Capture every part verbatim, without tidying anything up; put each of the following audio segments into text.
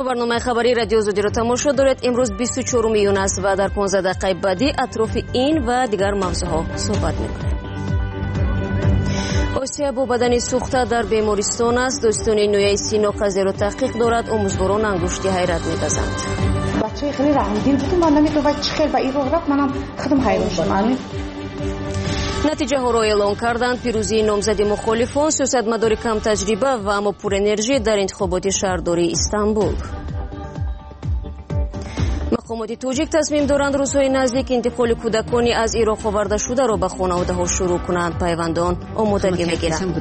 برنامه خبری رادیو آزادی را تماشا دارید. امروز بیست و چهارم ایون است و در پانزده دقیقه بعدی اطراف این و دیگر موضوعها صحبت می‌کنیم. آسیا با بدن سوخته در بیمارستان است. دوستان نویای سینا قضیه را تحقیق دارد. آموزگاران انگشتی حیرت می‌دازند. بچه‌ای خیلی رحمدل بودیم. من نمی‌دونم چه خیر به این راه رفت. منم خودم حیران شدم. نتیجه ها را اعلام کردند. پیروزی نامزد مخالفان، سیاستمدار کم تجربه و اما پر انرژی در انتخابات شهرداری استانبول. مقامات توجیک تصمیم دارند روزهای نزدیک انتقال کودکانی از عراق آورده شده را به خانواده‌ها شروع کنند. پیوندان آمادگی می‌گیرند.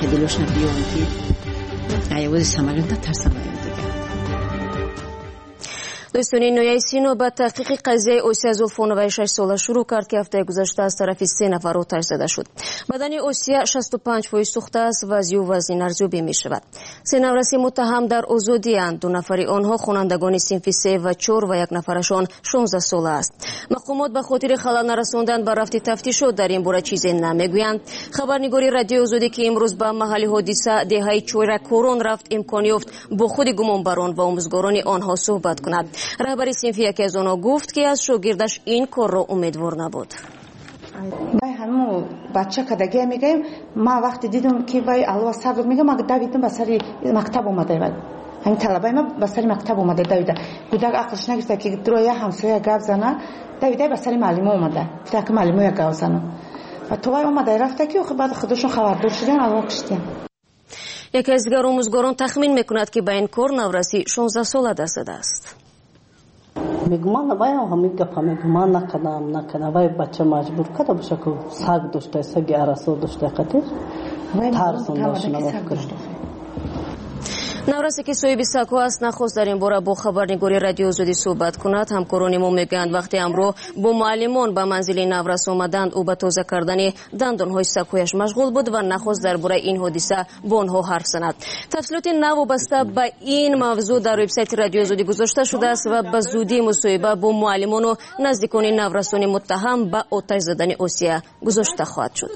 دوستان نویای سینا به تحقیق قضیه آسیا زلفانوی شش ساله شروع کرد که هفته گذشته از طرف سه نفر آتش زده شد. بدن آسیا شصت و پنج فیصد سوخته است و از او وزن ارزیابی می شود. سه نورسی متهم در آزادی اند. دو نفر آنها خوانندگان صنف سه و چهار و یک نفرشان شانزده ساله است. مقامات به خاطر خلل نرساندن به رفت تفتیشات در این باره چیزی نمیگویند. خبرنگاری رادیو آزادی که امروز به محل حادثه دهه چویرکوران رفت امکان یافت با خود گمانبران و آموزگاران آنها صحبت کند. رهبر صنف یکی از آنها گفت که از شاگردش این کار را امیدوار نبود. بای همون بچه که دیگه میگم ما وقتی دیدم که بای الله صبر میگم ما دویدم به سر مکتب اومده بود. همین طلبه ما به سر مکتب اومده دویده. کودک عقلش نگرفته که دروی همسایه گپ زنه دویده به سر معلمه اومده. گفته که معلمه گپ زنه. و تو وای اومده رفته که بعد خودشون خبردار شدن الله کشتن. یکی از دیگر آموزگاران تخمین میکند که به این کار نورسی شانزده ساله دست زده است. میگم نباید همین گپا میگم نکنم نکنم وای بچه مجبور کرده باشه که سگ داشته سگ ارسو داشته قطعش ترسون داشته نباید نورسی که صاحب سگ‌ها است نخواست در این باره با خبرنگاری رادیو آزادی صحبت کند. همکاران ما میگویند وقتی امروز با معلمان به منزل نورس آمدند او به تازه کردن دندانهای سگ‌هایش مشغول بود و نخواست درباره این حادثه با آنها حرف زند. تفصیلات وابسته به این موضوع در وبسایت رادیو آزادی گذاشته شده است و به زودی مصاحبه با معلمان و نزدیکان نورسان متهم به آتش زدن آسیا گذاشته خواهد شد.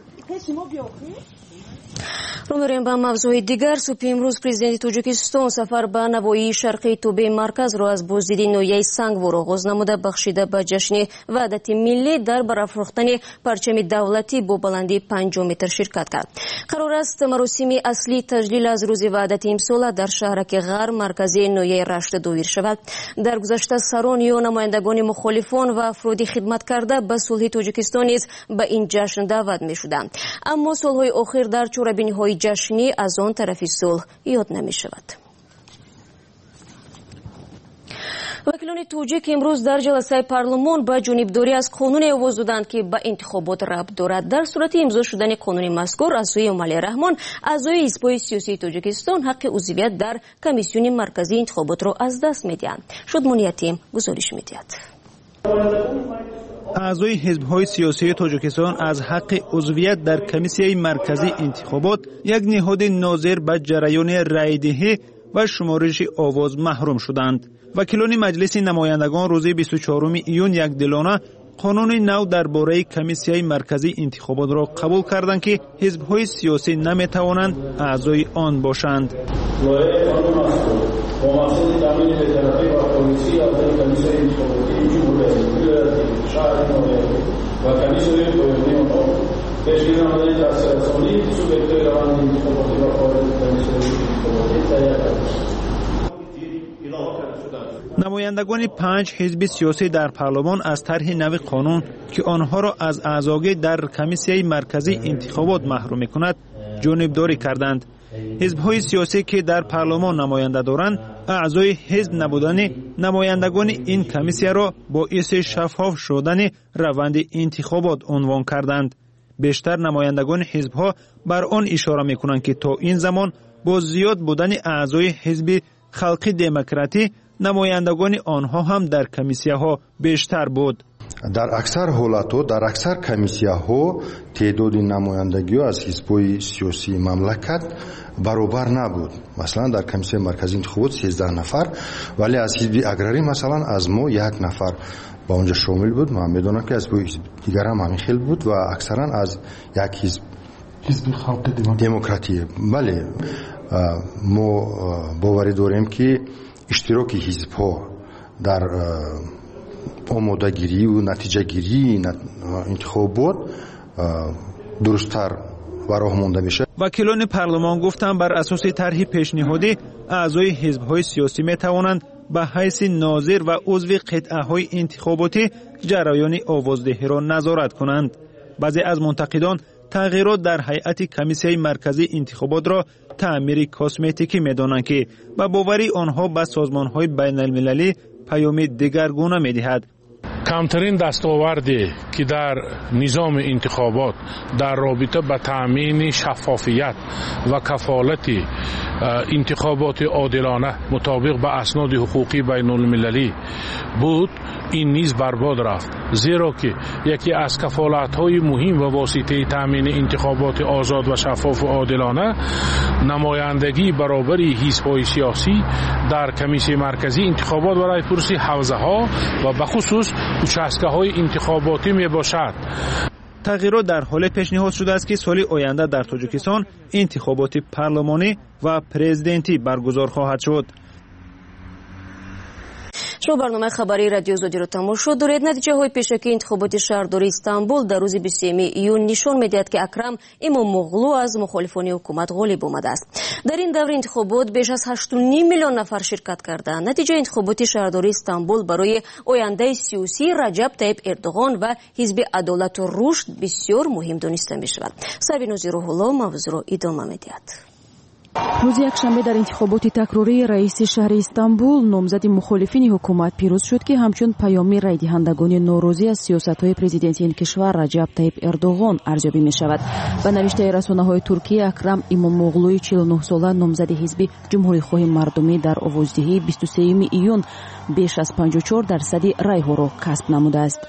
رو میریم به موضوع دیگر. صبح امروز پرزیدنت تاجیکستان سفر به نواحی شرقی توبه مرکز را از بازدید نویای سنگوار آغاز نموده بخشیده به جشن وحدت ملی در برافروختن پرچم دولتی با بلندی پنج متر شرکت کرد. قرار است مراسم اصلی تجلیل از روز وحدت امسال در شهرک غرب مرکزی نویای رشت دویر شود. در گذشته سران یا نمایندگان مخالفان و افرادی خدمت کرده به صلح تاجیکستان نیز به این جشن دعوت می شدند. اما سالهای اخیر در چوربینی های جشنی از آن طرف صلح یاد نمی شود. وکیلان توجیک امروز در جلسه پارلمان به جانبداری از قانون آواز دادند که به انتخابات ربط دارد. در صورت امضا شدن قانون مذکور از سوی امالی رحمان اعضای حزب سیاسی تاجیکستان حق عضویت در کمیسیون مرکزی انتخابات را از دست می‌دهند. شادمانی یتیم گزارش می‌دهد. اعضای حزب‌های سیاسی تاجیکستان از حق عضویت در کمیسیون مرکزی انتخابات یک نهاد ناظر به جریان رایدهی و شمارش آواز محروم شدند. وکیلان مجلس نمایندگان روز بیست و چهارم ایون یک دلانه قانون نو درباره کمیسیون مرکزی انتخابات را قبول کردند که حزب‌های سیاسی نمی‌توانند اعضای آن باشند. نمایندگان پنج حزب سیاسی در پارلمان از طرح نو قانون که آنها را از اعضایی در کمیسیون مرکزی انتخابات محروم می‌کند جانبداری کردند. حزب‌های سیاسی که در پارلمان نماینده دارند اعضای حزب نبودن نمایندگان این کمیسیون را باعث شفاف شدن روند انتخابات عنوان کردند. بیشتر نمایندگان حزب‌ها بر آن اشاره می‌کنند که تا این زمان با زیاد بودن اعضای حزب خلقی دموکراتی نمایندگان آنها هم در کمیسیون‌ها بیشتر بود. در اکثر حالت‌ها در اکثر کمیسیون‌ها تعداد نمایندگی از حزب‌های سیاسی مملکت برابر نبود. مثلا در کمیسیون مرکزی انتخابات سیزده نفر ولی از حزب اگراری مثلا از ما یک نفر با اونجا شامل بود. من میدونم که از دیگر هم همین خیلی بود و اکثرا از یک حزب حزب خلق دموکراتی. بله ما باوری داریم که иштироки ҳизбҳо дар омодагирӣ ва натиҷагирии интихобот дурусттар ва роҳ монда мешавад. вакилони парлумон гуфтанд бар асоси тарҳи пешниҳодӣ аъзои ҳизбҳои сиёсӣ метавонанд ба ҳайси нозир ва узви қитъаҳои интихоботӣ ҷараёни овоздиҳиро назорат кунанд. баъзе аз мунтақидон тағйирот дар ҳайати комиссияи марказии интихоботро таъмири косметикӣ медонанд ки ба бовари онҳо ба созмонҳои байналмилалӣ паёми дигаргуна медиҳад. камтарин дастоварде ки дар низоми интихобот дар робита ба таъмини шаффофият ва кафолати интихоботи одилона мутобиқ ба асноди ҳуқуқи байнулмилалӣ буд, ин низ барбод рафт, зеро ки яке аз кафолатҳои муҳим ва воситаи таъмини интихоботи озод ва шаффофу одилона намояндагии баробари ҳизбҳои сиёсӣ дар комиссияи марказии интихобот ва райпурси ҳавзаҳо ва бахусус участкаҳои интихоботӣ мебошад. тағйирот дар ҳоле пешниҳод шудааст ки соли оянда дар тоҷикистон интихоботи парлумонӣ ва президентӣ баргузор хоҳад шуд. шумо барномаи хабари радиои Озодиро тамошо доред. натиҷаҳои пешакии интихоботи шаҳрдории Истанбул дар рӯзи бисту сеюми июн нишон медиҳад ки Акрам Имомоғлу аз мухолифони ҳукумат ғолиб омадааст. дар ин даври интихобот беш аз ҳашту ним миллион нафар ширкат карданд. натиҷаи интихоботи шаҳрдории Истанбул барои ояндаи сиёсии Раҷаб Таyyip Эрдоғон ва ҳизби Адолату Рушд бисёр муҳим дониста мешавад. Сабинози Рӯҳулло мавзӯъро идома медиҳад. рӯзи якшанбе дар интихоботи такрории раиси шаҳри Истанбул номзади мухолифини ҳукумат пирӯз шуд ки ҳамчун паёми райдиҳандагони норозӣ аз сиёсатҳои президентии ин кишвар Раҷаб Таyyip Эрдоғон арзёбӣ мешавад. ба навиштаи расонаҳои Туркия, Акрам Имомоғлуи чилу нӯҳ сола номзади ҳизби ҷумҳурихоҳи мардумӣ дар овоздиҳии бисту сеюми июн беш аз панҷоҳ чор дарсади райҳоро касб намудааст.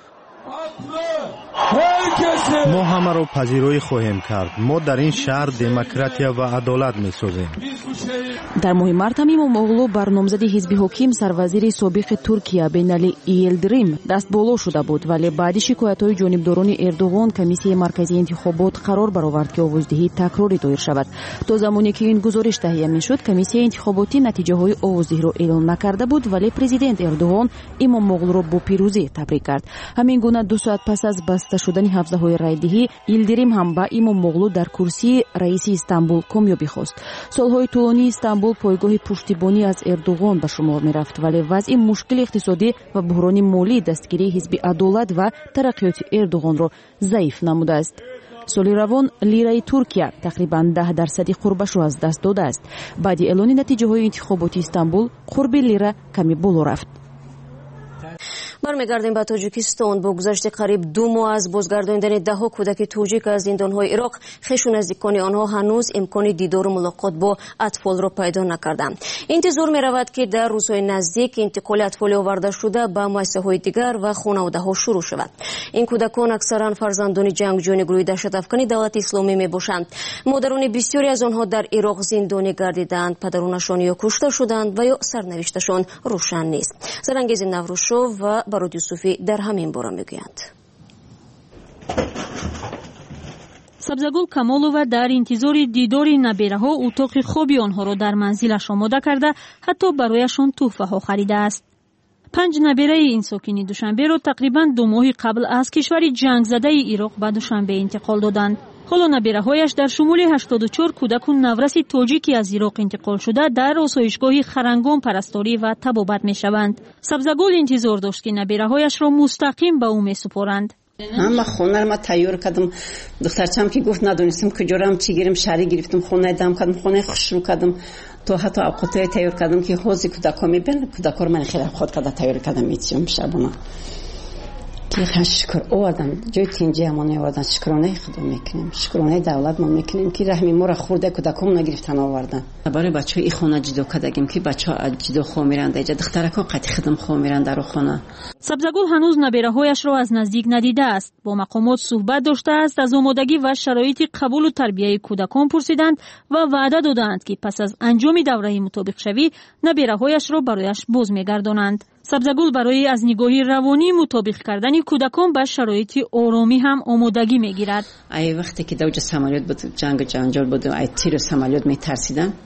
мо ҳамаро пазироӣ хоҳем кард. мо дар ин шаҳр демократия ва адолат месозем. дар моҳи март ҳам Имомоғлу бар номзади ҳизби ҳоким сарвазири собиқи Туркия Бенали Йилдирим дастболо шуда буд, вале баъди шикоятҳои ҷонибдорони Эрдоғон комиссияи марказии интихобот қарор баровард ки овоздиҳӣ такрорӣ доир шавад. то замоне ки ин гузориш таҳия мешуд, комиссияи интихоботӣ натиҷаҳои овоздиҳиро эълон накарда буд, вале президент Эрдоғон Имомоғлуро бо пирӯзӣ табрик кард. ҳамин гуна ду соат пас аз баста шудани ҳавзаҳои райдиҳӣ, Йилдирим ҳам ба Имомоғлу дар курсии раиси Истанбул комёбӣ хост. солҳои тӯлонии Истанбул пойгоҳи пуштибонӣ аз Эрдоғон ба шумор мерафт, вале вазъи мушкили иқтисодӣ ва буҳрони молӣ дастгирии ҳизби Адолат ва тараққиёти Эрдоғонро заиф намудааст. соли равон лираи Туркия тақрибан даҳ дарсади қурбашро аз даст додааст. баъди эълони натиҷаҳои интихоботи Истанбул, қурби лира каме боло рафт. бармегардем ба Тоҷикистон. бо гузашти қариб ду моҳ аз бозгардониндани даҳҳо кӯдаки тоҷик аз зиндонҳои Ироқ, хешу наздикони онҳо ҳанӯз имкони дидору мулоқот бо атфолро пайдо накарданд. интизор меравад ки дар рӯзҳои наздик интиқоли атфоли овардашуда ба муассисаҳои дигар ва хонаводаҳо шурӯъ шавад. ин кӯдакон аксаран фарзандони ҷангҷӯёни гурӯҳи даҳшатафкани давлати исломӣ мебошанд. модарони бисёре аз онҳо дар Ироқ зиндонӣ гардиданд, падаронашон ё кушта шуданд ва ё сарнавишташон рӯшан нест. Зарангези Наврӯзшов ва Барод Юсуфӣ дар ҳамин бора мегӯянд. Сабзагул Камолова дар интизори дидори набераҳо утоқи хоби онҳоро дар манзилаш омода карда, ҳатто барояшон тӯҳфаҳо харидааст. панҷ набераи ин сокини Душанберо тақрибан ду моҳи қабл аз кишвари ҷангзадаи Ироқ ба Душанбе интиқол доданд. ҳоло набераҳояш дар шумули ҳаштоду чор кӯдаку навраси тоҷики аз Ироқ интиқол шуда дар осоишгоҳи Харангон парасторӣ ва табобат мешаванд. Сабзагул интизор дошт ки набераҳояшро мустақим ба ӯ месупоранд. ҳама хонаро ма тайёр кардам. духтарчам ки гуфт надонистам куҷорам чӣ гирем, шаҳрӣ гирифтам, хонаи дам кардам, хонаи хушрӯ кардам, то ҳатто авқотое тайёр кардам ки ҳозир кӯдакҳо мебинанд. кӯдакҳоро ман хеле авқот карда тайёр кардам. митиём шабона ки шукр овардам, ҷои тинҷи ҳамона овардан. шукронаи худо мекунем, шукронаи давлат мо мекунем ки раҳми моро хурда кӯдакҳомона гирифтан овардан. барои бачаҳои ин хона ҷудо кардагим ки бачаҳо ҷудо хо миранд, эҷа духтаракҳо қати хидм хо миранд дар хона. Сабзагул ҳанӯз набераҳояшро аз наздик надидааст. бо мақомот суҳбат доштааст, аз омодагӣ ва шароити қабулу тарбияи кӯдакон пурсиданд ва ваъда доданд ки пас аз анҷоми давраи мутобиқшавӣ набераҳояшро барояш боз мегардонанд. Сабзагул барои аз нигоҳи равонӣ мутобиқ кардани кӯдакон ба шароити оромӣ ҳам омодагӣ мегирад. ай вақте ки давҷа самолёт буд, ҷангу ҷанҷол буд, ай тиру самолёт метарсидам,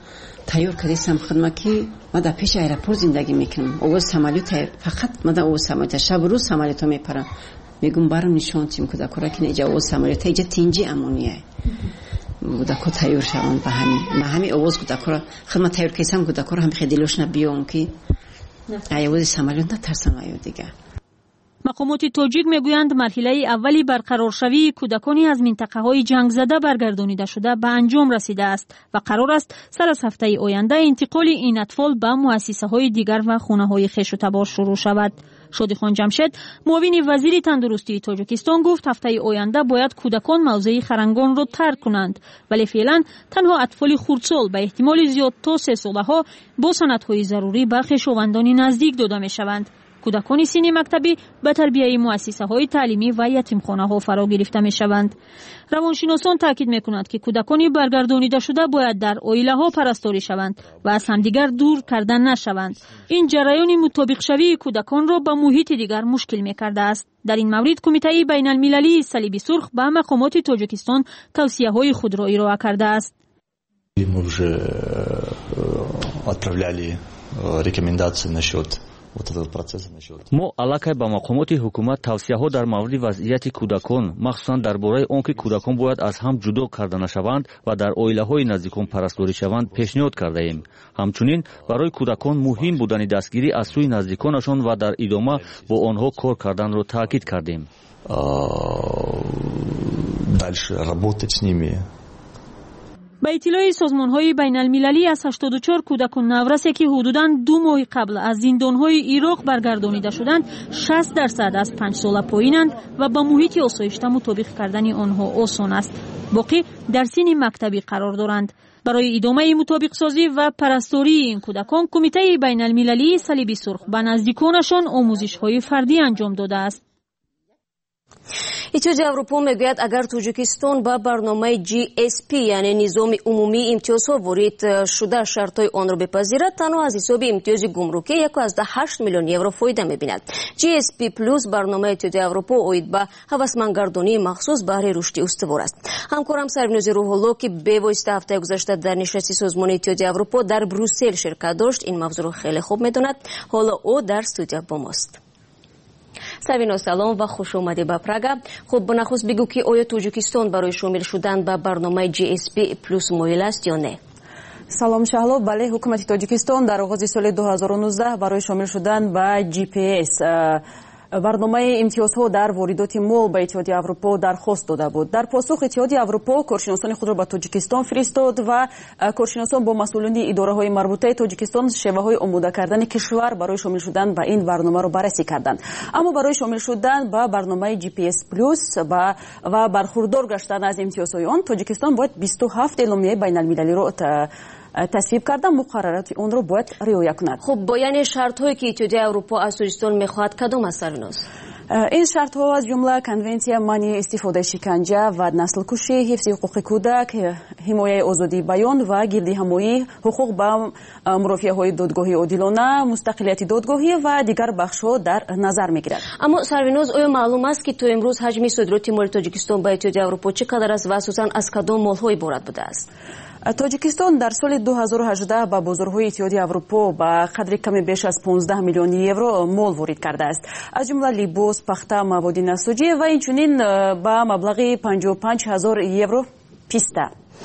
تیار کردیم خدمت که ما در پیش ایرپورت زندگی میکنم اوز سمالیت فقط ما در اوز سمالیت شب روز سمالیت میپرم میگم برام نشون تیم کودکورا که اینجا اوز سمالیت اینجا تینجی امونیه کودکو تیار شوند به همین ما همین اوز کودکورا خدمت تیار کردیم کودکورا هم خیلی دلش نبیون که ایوز سمالیت نترسن ایو دیگه. مقامات تاجیک میگویند مرحله اولی برقرارشوی کودکانی از منطقه‌های جنگ زده برگردانیده شده به انجام رسیده است و قرار است سر از هفته آینده انتقال این اطفال به مؤسسه‌های دیگر و خانه‌های خویش و تبار شروع شود. شادیخان جمشید معاون وزیر تندرستی تاجیکستان گفت هفته آینده باید کودکان موضع خرنگان را ترک کنند ولی فعلا تنها اطفال خردسال به احتمال زیاد تا سه ساله‌ها با سندهای ضروری به خویشاوندان نزدیک داده می‌شوند. کودکان سینی مکتبی به تربیت مؤسسه‌های تعلیمی و یتیمخانه‌ها فرا گرفته می‌شوند. روانشناسان تاکید می‌کنند که کودکان برگردانیده شده باید در عائله‌ها پرستاری شوند و از همدیگر دور کردن نشوند. این جریان مطابق شوی کودکان را به محیط دیگر مشکل می‌کرده است. در این مورد کمیته بین‌المللی صلیب سرخ به مقامات تاجیکستان توصیه‌های خود را ارائه کرده است. Мы уже отправляли рекомендации насчет мо аллакай ба мақомоти ҳукумат тавсияҳо дар мавриди вазъияти кӯдакон махсусан дар бораи он ки кӯдакон бояд аз ҳам ҷудо карда нашаванд ва дар оилаҳои наздикон парасторӣ шаванд пешниҳод кардаем. ҳамчунин барои кӯдакон муҳим будани дастгирӣ аз сӯи наздиконашон ва дар идома бо онҳо кор карданро таъкид кардем. дальше работать с ними. با اطلاع سازمان‌های بین‌المللی از هشتاد و چهار کودکان نورسی که حدوداً دو ماه قبل از زندان‌های عراق برگردانیده شدند شصت درصد از پنج ساله پایینند و با محیط آسایشته مطابق کردن آنها آسان است. باقی در سن مکتبی قرار دارند. برای ادامه مطابق سازی و پرستاری این کودکان کمیته بین‌المللی صلیب سرخ به نزدیکانشان آموزش‌های فردی انجام داده است. اتحادیه اروپا میگوید اگر تاجیکستان با برنامه جی اس پی یعنی نظام عمومی امتیازها وارد شده شرطهای آن را بپذیرد تنها از حساب امتیاز گمرکی یک و از ده هشت میلیون یورو فایده میبیند. جی اس پی پلس برنامه اتحادیه اروپا اوید به هوسمندگردانی مخصوص برای رشد استوار است. همکارم سربنوز روح‌الله که به واسطه هفته گذشته در نشست سازمان اتحادیه اروپا در بروسل شرکت داشت این موضوع را خیلی خوب میداند. حالا او در استودیو با ماست. سبینا سلام و خوش آمدی به پراگا. خب بنخواست بگو که آیا تاجیکستان برای شامل شدن به برنامه جی اس پی پلس مایل است یا نه؟ سلام شهلا. بله، حکومت تاجیکستان در آغاز سال دو هزار و نوزده برای شامل شدن به جی پی اس برنامه امتیازها در واردات مال به اتحادیه اروپا درخواست داده بود. در پاسخ اتحادیه اروپا کارشناسان خود را به تاجیکستان فرستاد و کارشناسان با مسئولین اداره‌های مربوطه تاجیکستان شیوه‌های آماده کردن کشور برای شامل شدن به این برنامه را بررسی کردند. اما برای شامل شدن به برنامه جی پی اس پلس و برخوردار گشتن از امتیازهای آن تاجیکستان باید بیست و هفت اعلامیه بین‌المللی را تصویب کردن مقررات اون رو باید رعایت کند. خب با یعنی شرط هایی که اتحادیه اروپا از تاجیکستان میخواهد کدام است سرناز؟ این شرط ها از جمله کنونسیا منع استفاده شکنجه و نسل کشی، حفظ حقوق کودک، حمایت آزادی بیان و گردی همایی، حقوق به مرافعه های دادگاهی عادلانه، مستقلیت دادگاهی و دیگر بخش ها در نظر میگیرد. اما سرناز آیا معلوم است که تا امروز حجم صادرات مال تاجیکستان به اتحادیه اروپا چقدر است و اساساً از کدام مال های عبارت بوده است؟ تاجیکستان در سال دو هزار و هجده به بازارهای اتحادیه اروپا به قدر کمی بیش از پانزده میلیون یورو مال وارد کرده است. از جمله لباس، پخته، مواد نساجی و اینچنین به مبلغ پنجاه و پنج هزار یورو پیسته.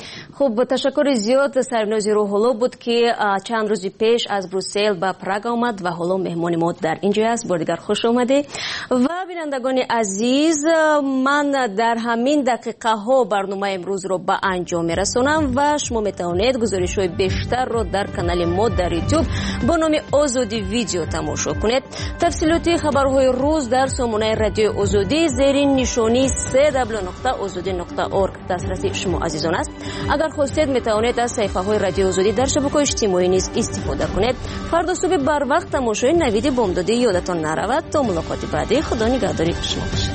خب تشکر زیاد. سربناز روح‌الله بود که چند روزی پیش از بروسل به پراگ آمد و حالا مهمان ما در اینجا است. بار دیگر خوش آمده. و بینندگان عزیز، من در همین دقیقه ها برنامه امروز رو به انجام میرسونم و شما میتوانید گزارش های بیشتر رو در کانال ما در یوتیوب با نام آزادی ویدیو تماشا کنید. تفصیلات خبرهای روز در سامانه رادیو آزادی زیر نشانی سه دبلیو نقطه آزادی نقطه اورگ دسترسی شما عزیزان است. اگر خواستید میتوانید از صفحه های رادیو آزادی در شبکه‌های اجتماعی نیز استفاده کنید. فردا صبح بر وقت تماشای نوید بامدادی یادتان نرود. تا ملاقات بعدی، خدا نگهداری شما باشد.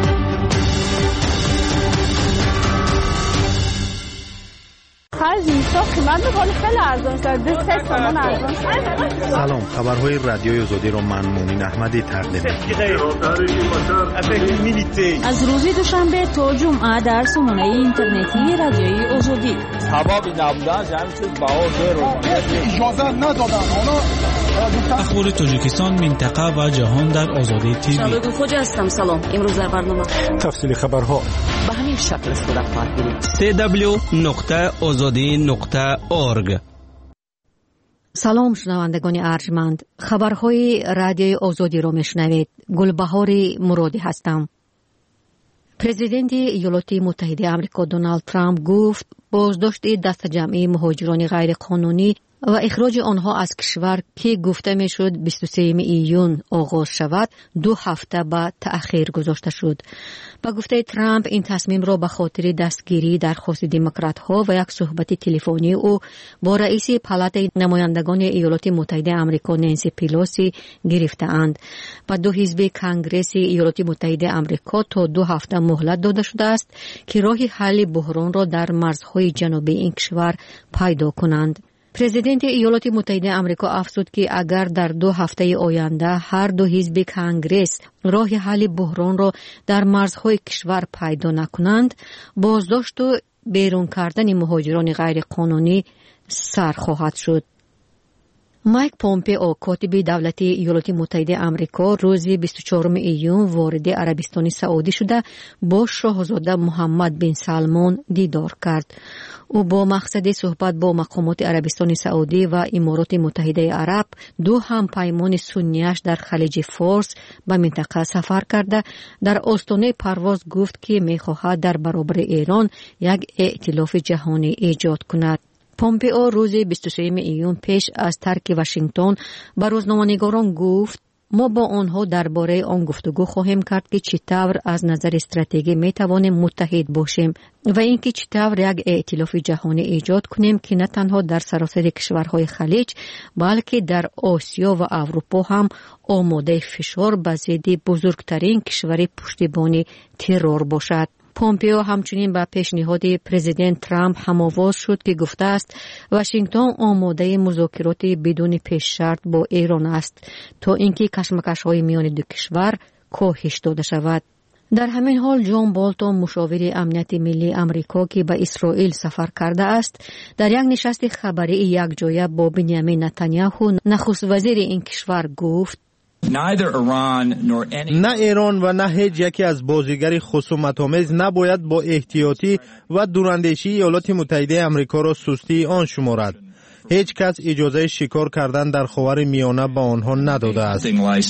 هر سلام، خبرهای رادیوی آزادی رو من مومن احمدی تقدیم می‌کنم. از روز دوشنبه تا جمعه در سامانه اینترنتی رادیوی آزادی. حبابی نبودن جمعی باور رو اجازه ندادن. اخبار تاجیکستان، منطقه و جهان در آزادی تیوی. شالوگو خوجا هستم. سلام. امروز در برنامه تفصیل خبرها به همین شکل است. در پارت سی دبلیو نقطه آزادی نقطه اورگ. سلام شنوندگان ارجمند، خبرهای رادیوی آزادی را میشنوید. گلبهار مرادی هستم. پرزیدنت ایالات متحده آمریکا دونالد ترامپ گفت بازداشت دست جمعی مهاجران غیرقانونی و اخراج آنها از کشور که گفته میشد بیست و سوم ایون آغاز شود دو هفته به تأخیر گذاشته شد. با گفته ترامپ این تصمیم را به خاطر دستگیری درخواست دموکرات ها و یک صحبت تلفنی او با رئیس پالات نمایندگان ایالات متحده آمریکا نانسی پلوسی گرفته‌اند. و دو حزب کنگره ایالات متحده آمریکا تا دو هفته مهلت داده شده است که راه حل بحران را در مرزهای جنوبی این کشور پیدا کنند. پرزیدنت ایالات متحده آمریکا افزود که اگر در دو هفته آینده هر دو حزب کنگرس راه حل بحران را در مرزهای کشور پیدا نکنند، بازداشت و بیرون کردن مهاجران غیرقانونی سر خواهد شد. مایک پومپئو کاتب دولتی ایالات متحده آمریکا روز بیست و چهارم ایون وارد عربستان سعودی شده با شاهزاده محمد بن سلمان دیدار کرد. او با مقصد صحبت با مقامات عربستان سعودی و امارات متحده عرب دو همپیمان سنیش در خلیج فارس به منطقه سفر کرده در آستانه پرواز گفت که می‌خواهد در برابر ایران یک ائتلاف جهانی ایجاد کند. پومپئو روز بیست و سوم ایون پیش از ترک واشنگتن به روزنامه‌نگاران گفت ما با آنها درباره آن گفتگو خواهیم کرد که چطور از نظر استراتژی می توانیم متحد باشیم و اینکه چطور یک ائتلاف جهانی ایجاد کنیم که نه تنها در سراسر کشورهای خلیج بلکه در آسیا و اروپا هم آماده فشار به ضد بزرگترین کشور پشتیبان ترور باشد. پومپئو همچنین با پیشنهاد پرزیدنت ترامپ هم‌آواز شد که گفته است واشنگتن آماده مذاکرات بدون پیش شرط با ایران است تا اینکه کشمکش‌های میان دو کشور کاهش داده شود. در همین حال جان بالتون مشاور امنیت ملی آمریکا که به اسرائیل سفر کرده است در یک نشست خبری یکجایه با بنیامین نتانیاهو نخست وزیر این کشور گفت نه ایران و نه هیچ یکی از بازیگر خصومت‌آمیز نباید با احتیاطی و دوراندیشی ایالات متحده آمریکا را سستی آن شمارد. هیچ کس اجازه شکار کردن در خاور میانه به آنها نداده است.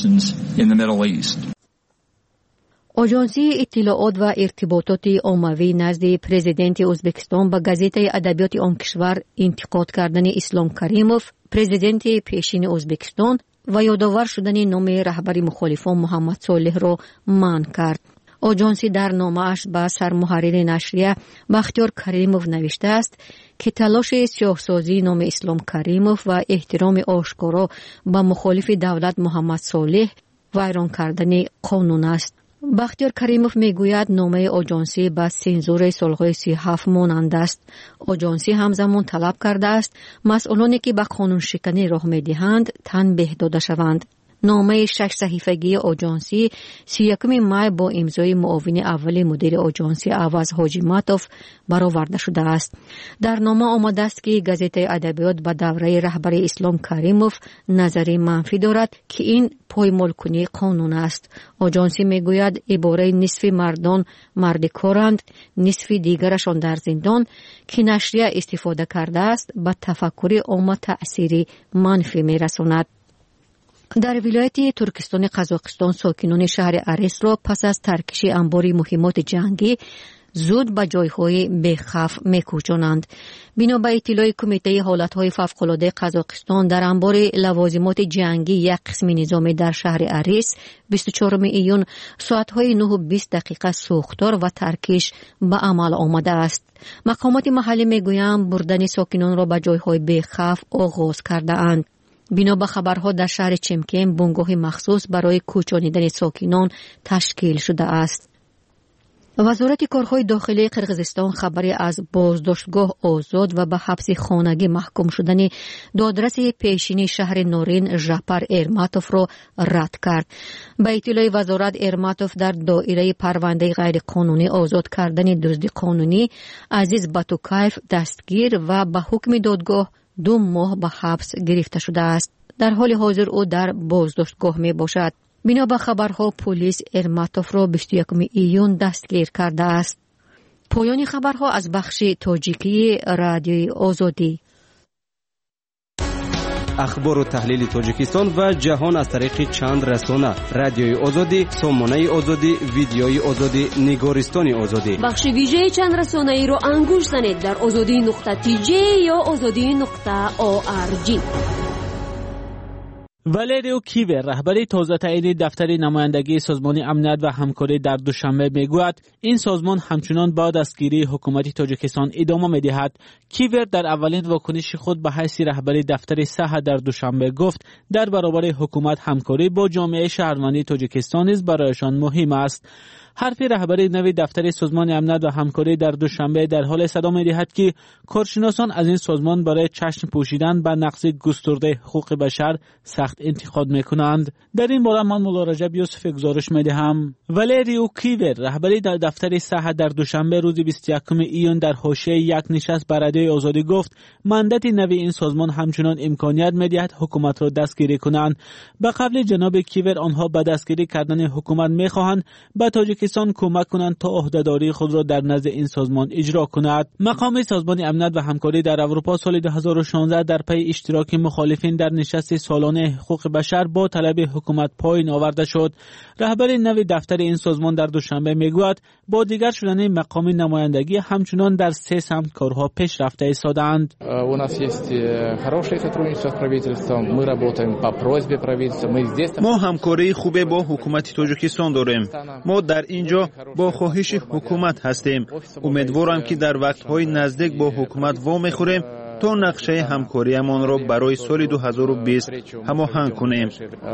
آژانسی اطلاعات و ارتباطات عمومی نزد پرزیدنت ازبکستان به گزیده ادبیات آن کشور انتقاد کردن اسلام کریموف، پرزیدنت پیشین ازبکستان و یادآور شدن نام رهبر مخالفان محمد صالح را منع کرد. آژانسی در نامه‌اش به سرمحرر نشریه بختیار کریموف نوشته است که تلاش سیاه‌سازی نام اسلام کریموف و احترام آشکارا به مخالف دولت محمد صالح ویران کردن قانون است. بختیار کریموف میگوید نامه آژانسی به سنزور سالهای سی و هفت مانند است. آژانسی همزمان طلب کرده است مسئولانی که به قانون شکنی راه میدهند تنبیه داده شوند. نامه شش صحیفگی آژانسی سی و یکم می با امضای معاون اول مدیر آژانسی عوض حاجی ماتوف برآورده شده است. در نامه آمده است که گزیده ادبیات به دوره رهبر اسلام کریموف نظری منفی دارد که این پایمال کنی قانون است. آژانسی میگوید عباره نصف مردان مرد کارند، نصف دیگرشان در زندان که نشریه استفاده کرده است به تفکر عامه تأثیری منفی میرساند. در ولایت ترکستان قزاقستان ساکنان شهر اریس را پس از ترکش انبار مهمات جنگی زود به جایهای بی‌خوف می‌کوچانند. بنا به اطلاع کمیته حالتهای فوق‌العاده قزاقستان در انبار لوازمات جنگی یک قسم نظامی در شهر اریس بیست و چهارم ایون ساعت‌های نه و بیست دقیقه سوختار و ترکش به عمل آمده است. مقامات محلی میگویند بردن ساکنان را به جایهای بی‌خوف آغاز کرده اند. بنا به خبرها در شهر چمکن بنگاه مخصوص برای کوچانیدن ساکنان تشکیل شده است. وزارت کارهای داخلی قرقیزستان خبری از بازداشتگاه آزاد و به حبس خانگی محکوم شدن دادرس پیشینی شهر نورین ژاپر ایرماتوف را رد کرد. به اطلاع وزارت، ایرماتوف در دایره پرونده غیرقانونی آزاد کردن دزدی قانونی عزیز باتوکایف دستگیر و به حکم دادگاه دو ماه به حبس گرفته شده است. در حال حاضر او در بازداشتگاه می باشد. بنا به خبرها پلیس ایرماتوف را بیست و یکم ایون دستگیر کرده است. پایان خبرها از بخش تاجیکی رادیوی آزادی. اخبار و تحلیل تاجیکستان و جهان از طریق چند رسانه: رادیوی آزادی، سامانه آزادی، ویدیوی آزادی، نگارستان آزادی. بخش ویژه چند رسانه ای را انگوش زنید در آزادی نقطه تی جی یا آزادی نقطه او آر جی. والریو کیور، رهبر تازه تعیین دفتر نمایندگی سازمان امنیت و همکاری در دوشنبه میگوید این سازمان همچنان با دستگیری حکومت تاجیکستان ادامه میدهد. کیور در اولین واکنش خود به حیث رهبر دفتر صحه در دوشنبه گفت در برابر حکومت همکاری با جامعه شهروندی تاجیکستان نیز برایشان مهم است. حرف رهبر نوی دفتر سازمان امنیت و همکاری در دوشنبه در حال صدا می‌دهد که کارشناسان از این سازمان برای چشم پوشیدن به نقض گسترده حقوق بشر سخت انتقاد می‌کنند. در این باره من مولا رجب یوسف گزارش می‌دهم. والریو کیور، رهبر دفتر صحه در دوشنبه روز بیست و یکم ایون در حاشیه یک نشست بر رادیوی آزادی گفت ماندت نوی این سازمان همچنان امکانیت می‌دهد حکومت را دستگیری کنند. به قول جناب کیور آنها به دستگیری کردن حکومت می‌خواهند به تاجیکستان کمک کنند تا عهدهداری خود را در نزد این سازمان اجرا کند. مقام سازمان امنیت و همکاری در اروپا سال دو هزار و شانزده در پی اشتراک مخالفین در نشست سالانه حقوق بشر با طلب حکومت پایین آورده شد. رهبر نوی دفتر این سازمان در دوشنبه میگوید با دیگر شدن مقام نمایندگی همچنان در سه سمت کارها پیش رفته ایستادند. У нас есть хорошее сотрудничество с правительством. Мы работаем по просьбе правительства. Мы здесь ما همکاری خوب با حکومت تاجیکستان داریم. ما در اینجا با خواهش حکومت هستیم. امیدوارم که در وقت‌های نزدیک با حکومت وا می‌خوریم تا نقشه همکاریمان را برای سال دو هزار و بیست هماهنگ کنیم.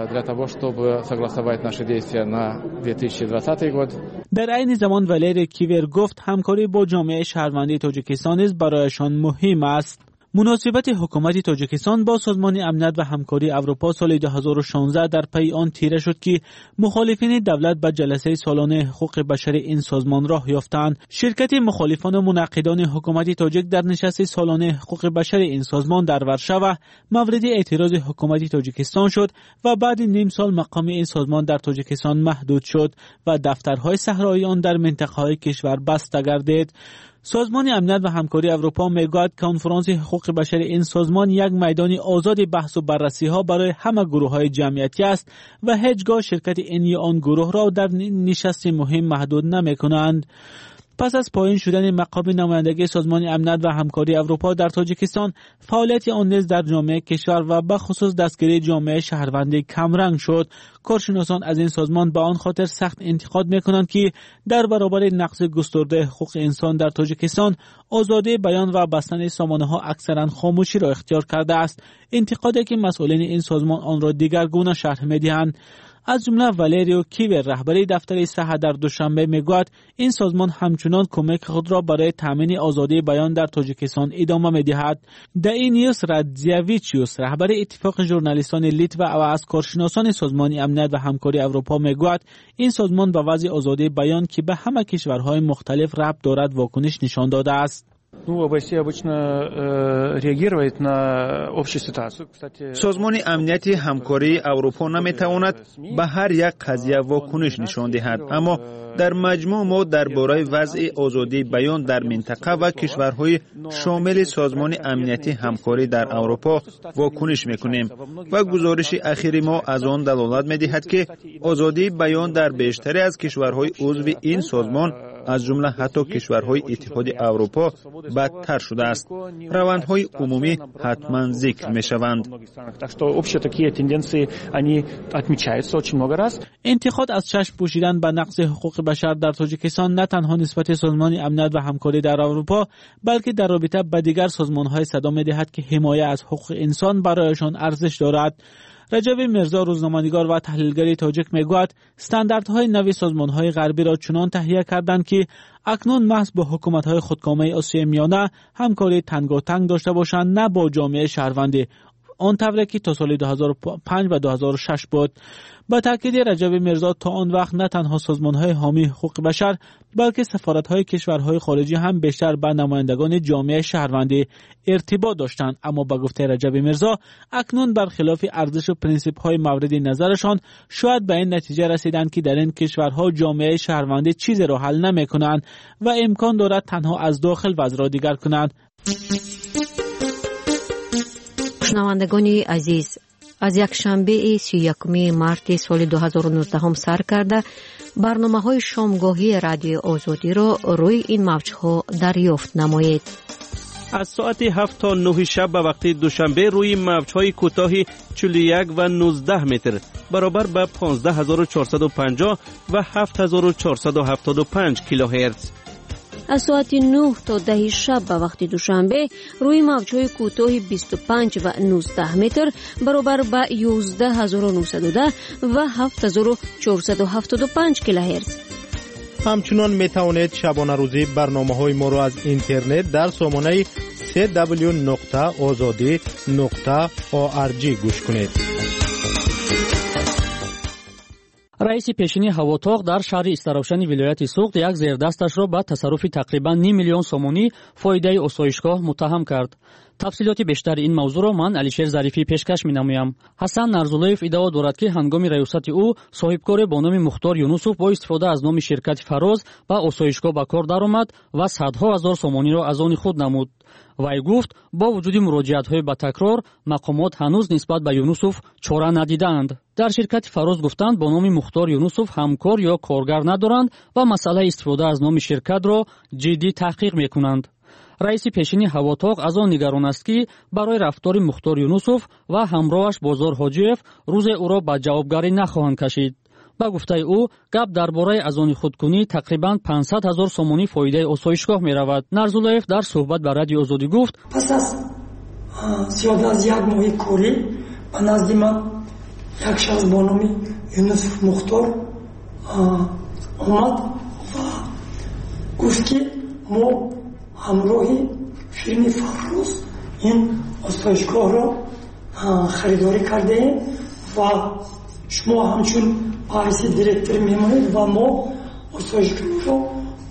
در عین زمان والری کیور گفت همکاری با جامعه شهروندی تاجیکستان نیز برایشان مهم است. مناسبت حکومت تاجیکستان با سازمان امنیت و همکاری اروپا سال دو هزار و شانزده در پی آن تیره شد که مخالفین دولت به جلسه سالانه حقوق بشر این سازمان راه یافتند. شرکت مخالفان و منعقدان حکومت تاجیک در نشست سالانه حقوق بشر این سازمان در ورشو مورد اعتراض حکومت تاجیکستان شد و بعد نیم سال مقام این سازمان در تاجیکستان محدود شد و دفترهای صحرایی آن در منطقه‌های کشور بسته گردید. سازمان امنیت و همکاری اروپا میگوید کنفرانس حقوق بشر این سازمان یک میدان آزاد بحث و بررسی ها برای همه گروه های جمعیتی است و هیچگاه شرکت این یا آن گروه را در نشست مهم محدود نمی کنند. پس از پایین شدن مقام نمایندگی سازمان امنیت و همکاری اروپا در تاجیکستان، فعالیت آن نیز در جامعه کشور و به خصوص دستگیری جامعه شهروندی کمرنگ شد. کارشناسان از این سازمان به آن خاطر سخت انتقاد می‌کنند که در برابر نقض گسترده حقوق انسان در تاجیکستان، آزادی بیان و بستن سامانه‌ها اکثرا خاموشی را اختیار کرده است. انتقادی که مسئولین این سازمان آن را دیگرگونه شرح می‌دهند. از جمله والریو کیور، رهبر دفتر صحه در دوشنبه میگوید این سازمان همچنان کمک خود را برای تامین آزادی بیان در تاجیکستان ادامه میدهد. داینیوس رادزیویچیوس، رهبر اتفاق ژورنالیستان لیتوا و از کارشناسان سازمان امنیت و همکاری اروپا میگوید این سازمان به وضع آزادی بیان که به همه کشورهای مختلف ربط دارد واکنش نشان داده است. سازمان امنیت همکاری اروپا نمیتواند به هر یک قضیه واکنش نشان دهد، اما در مجموع ما درباره وضع آزادی بیان در منطقه و کشورهای شامل سازمان امنیتی همکاری در اروپا واکنش میکنیم و گزارش اخیر ما از آن دلالت میدهد که آزادی بیان در بیشتری از کشورهای عضو این سازمان از جمله حتی کشورهای اتحاد اروپا بدتر شده است. روندهای عمومی حتما ذکر می شوند. انتقاد از چشم پوشیدن به نقض حقوق بشر در تاجیکستان نه تنها نسبت سازمان امنیت و همکاری در اروپا، بلکه در رابطه با دیگر سازمان‌های صدا می‌دهد که حمایت از حقوق انسان برایشان ارزش دارد. رجب میرزا روزنامه‌نگار و تحلیلگر تاجیک میگوید استانداردهای نوی سازمان‌های غربی را چنان تهیه کردند که اکنون محض با حکومت‌های خودکامه آسیای میانه همکاری تنگاتنگ داشته باشند، نه با جامعه شهروندی آن طوری که تا سال دو هزار و پنج و دو هزار و شش بود. با تاکید رجب میرزا تا آن وقت نه تنها سازمان‌های حامی حقوق بشر بلکه سفارت‌های کشورهای خارجی هم بیشتر با نمایندگان جامعه شهروندی ارتباط داشتند، اما با گفته رجب میرزا اکنون برخلاف ارزش و پرینسیپ‌های مورد نظرشان شاید به این نتیجه رسیدند که در این کشورها جامعه شهروندی چیزی را حل نمی‌کنند و امکان دارد تنها از داخل وضع را دیگر کنند. شنوندگان عزیز، از یک شنبه سی و یکم مارت سال دو هزار و نوزده هم سر کرده برنامه‌های شامگاهی رادیو آزادی را روی این موج‌ها دریافت نمایید. از ساعت هفت تا نه شب به وقت دوشنبه روی موج‌های کوتاه چهل و یک و نوزده متر برابر به پانزده هزار و چهارصد و پنجاه و هفت هزار و چهارصد و هفتاد و پنج کیلوهرتز. از ساعت نه تا ده شب به وقت دوشنبه روی موج‌های کوتاه بیست و پنج و نوزده متر برابر به یازده هزار و نهصد و ده و هفت هزار و چهارصد و هفتاد و پنج کیلوهرتز. همچنان می توانید شبانه روزی برنامه‌های ما را از اینترنت در سامانه سی دبلیو نقطه آزادی نقطه او آر جی گوش کنید. رئیس پیشین هواتاق در شهر استراوشن ولایت سوخت یک زیردستش را به تصرف تقریبا نیم میلیون سومانی فایده آسایشگاه متهم کرد. تفصیلات بیشتر این موضوع را من علیشیر ظریفی پیشکش می‌نمایم. حسن نرزولویف ادعا دارد که هنگام ریاست او صاحبکار با نام مختار یونوسوف با استفاده از نام شرکت فراز با آسایشگاه به کار درآمد و صدها هزار سومانی را از آن خود نمود. وی گفت با وجود مراجعت‌های به تکرار مقامات هنوز نسبت به یونوسوف چاره ندیدند. در شرکت فراز گفتند با نام مختار یونوسوف همکار یا کارگر ندارند و مسئله استفاده از نام شرکت را جدی تحقیق می‌کنند. رئیس پیشین هواتاق از آن نگران است که برای رفتار مختار یونوسوف و همراهش بازار حاجیف روز او را به جوابگری نخواهند کشید. با گفته او گپ درباره از آن خودکنی تقریبا پانصد هزار سومانی فایده آسایشگاه می رود. نرزولویف در صحبت با رادیو آزادی گفت پس از زیاد از یک ماه کاری به نزد من یک شخص با نام یونوسوف مختار آمد و گفت که ما همراهی فیلم فراز این آسایشگاه را خریداری کرده و شما همچون باعث دیرکتر میمونید و ما آسایشگاه را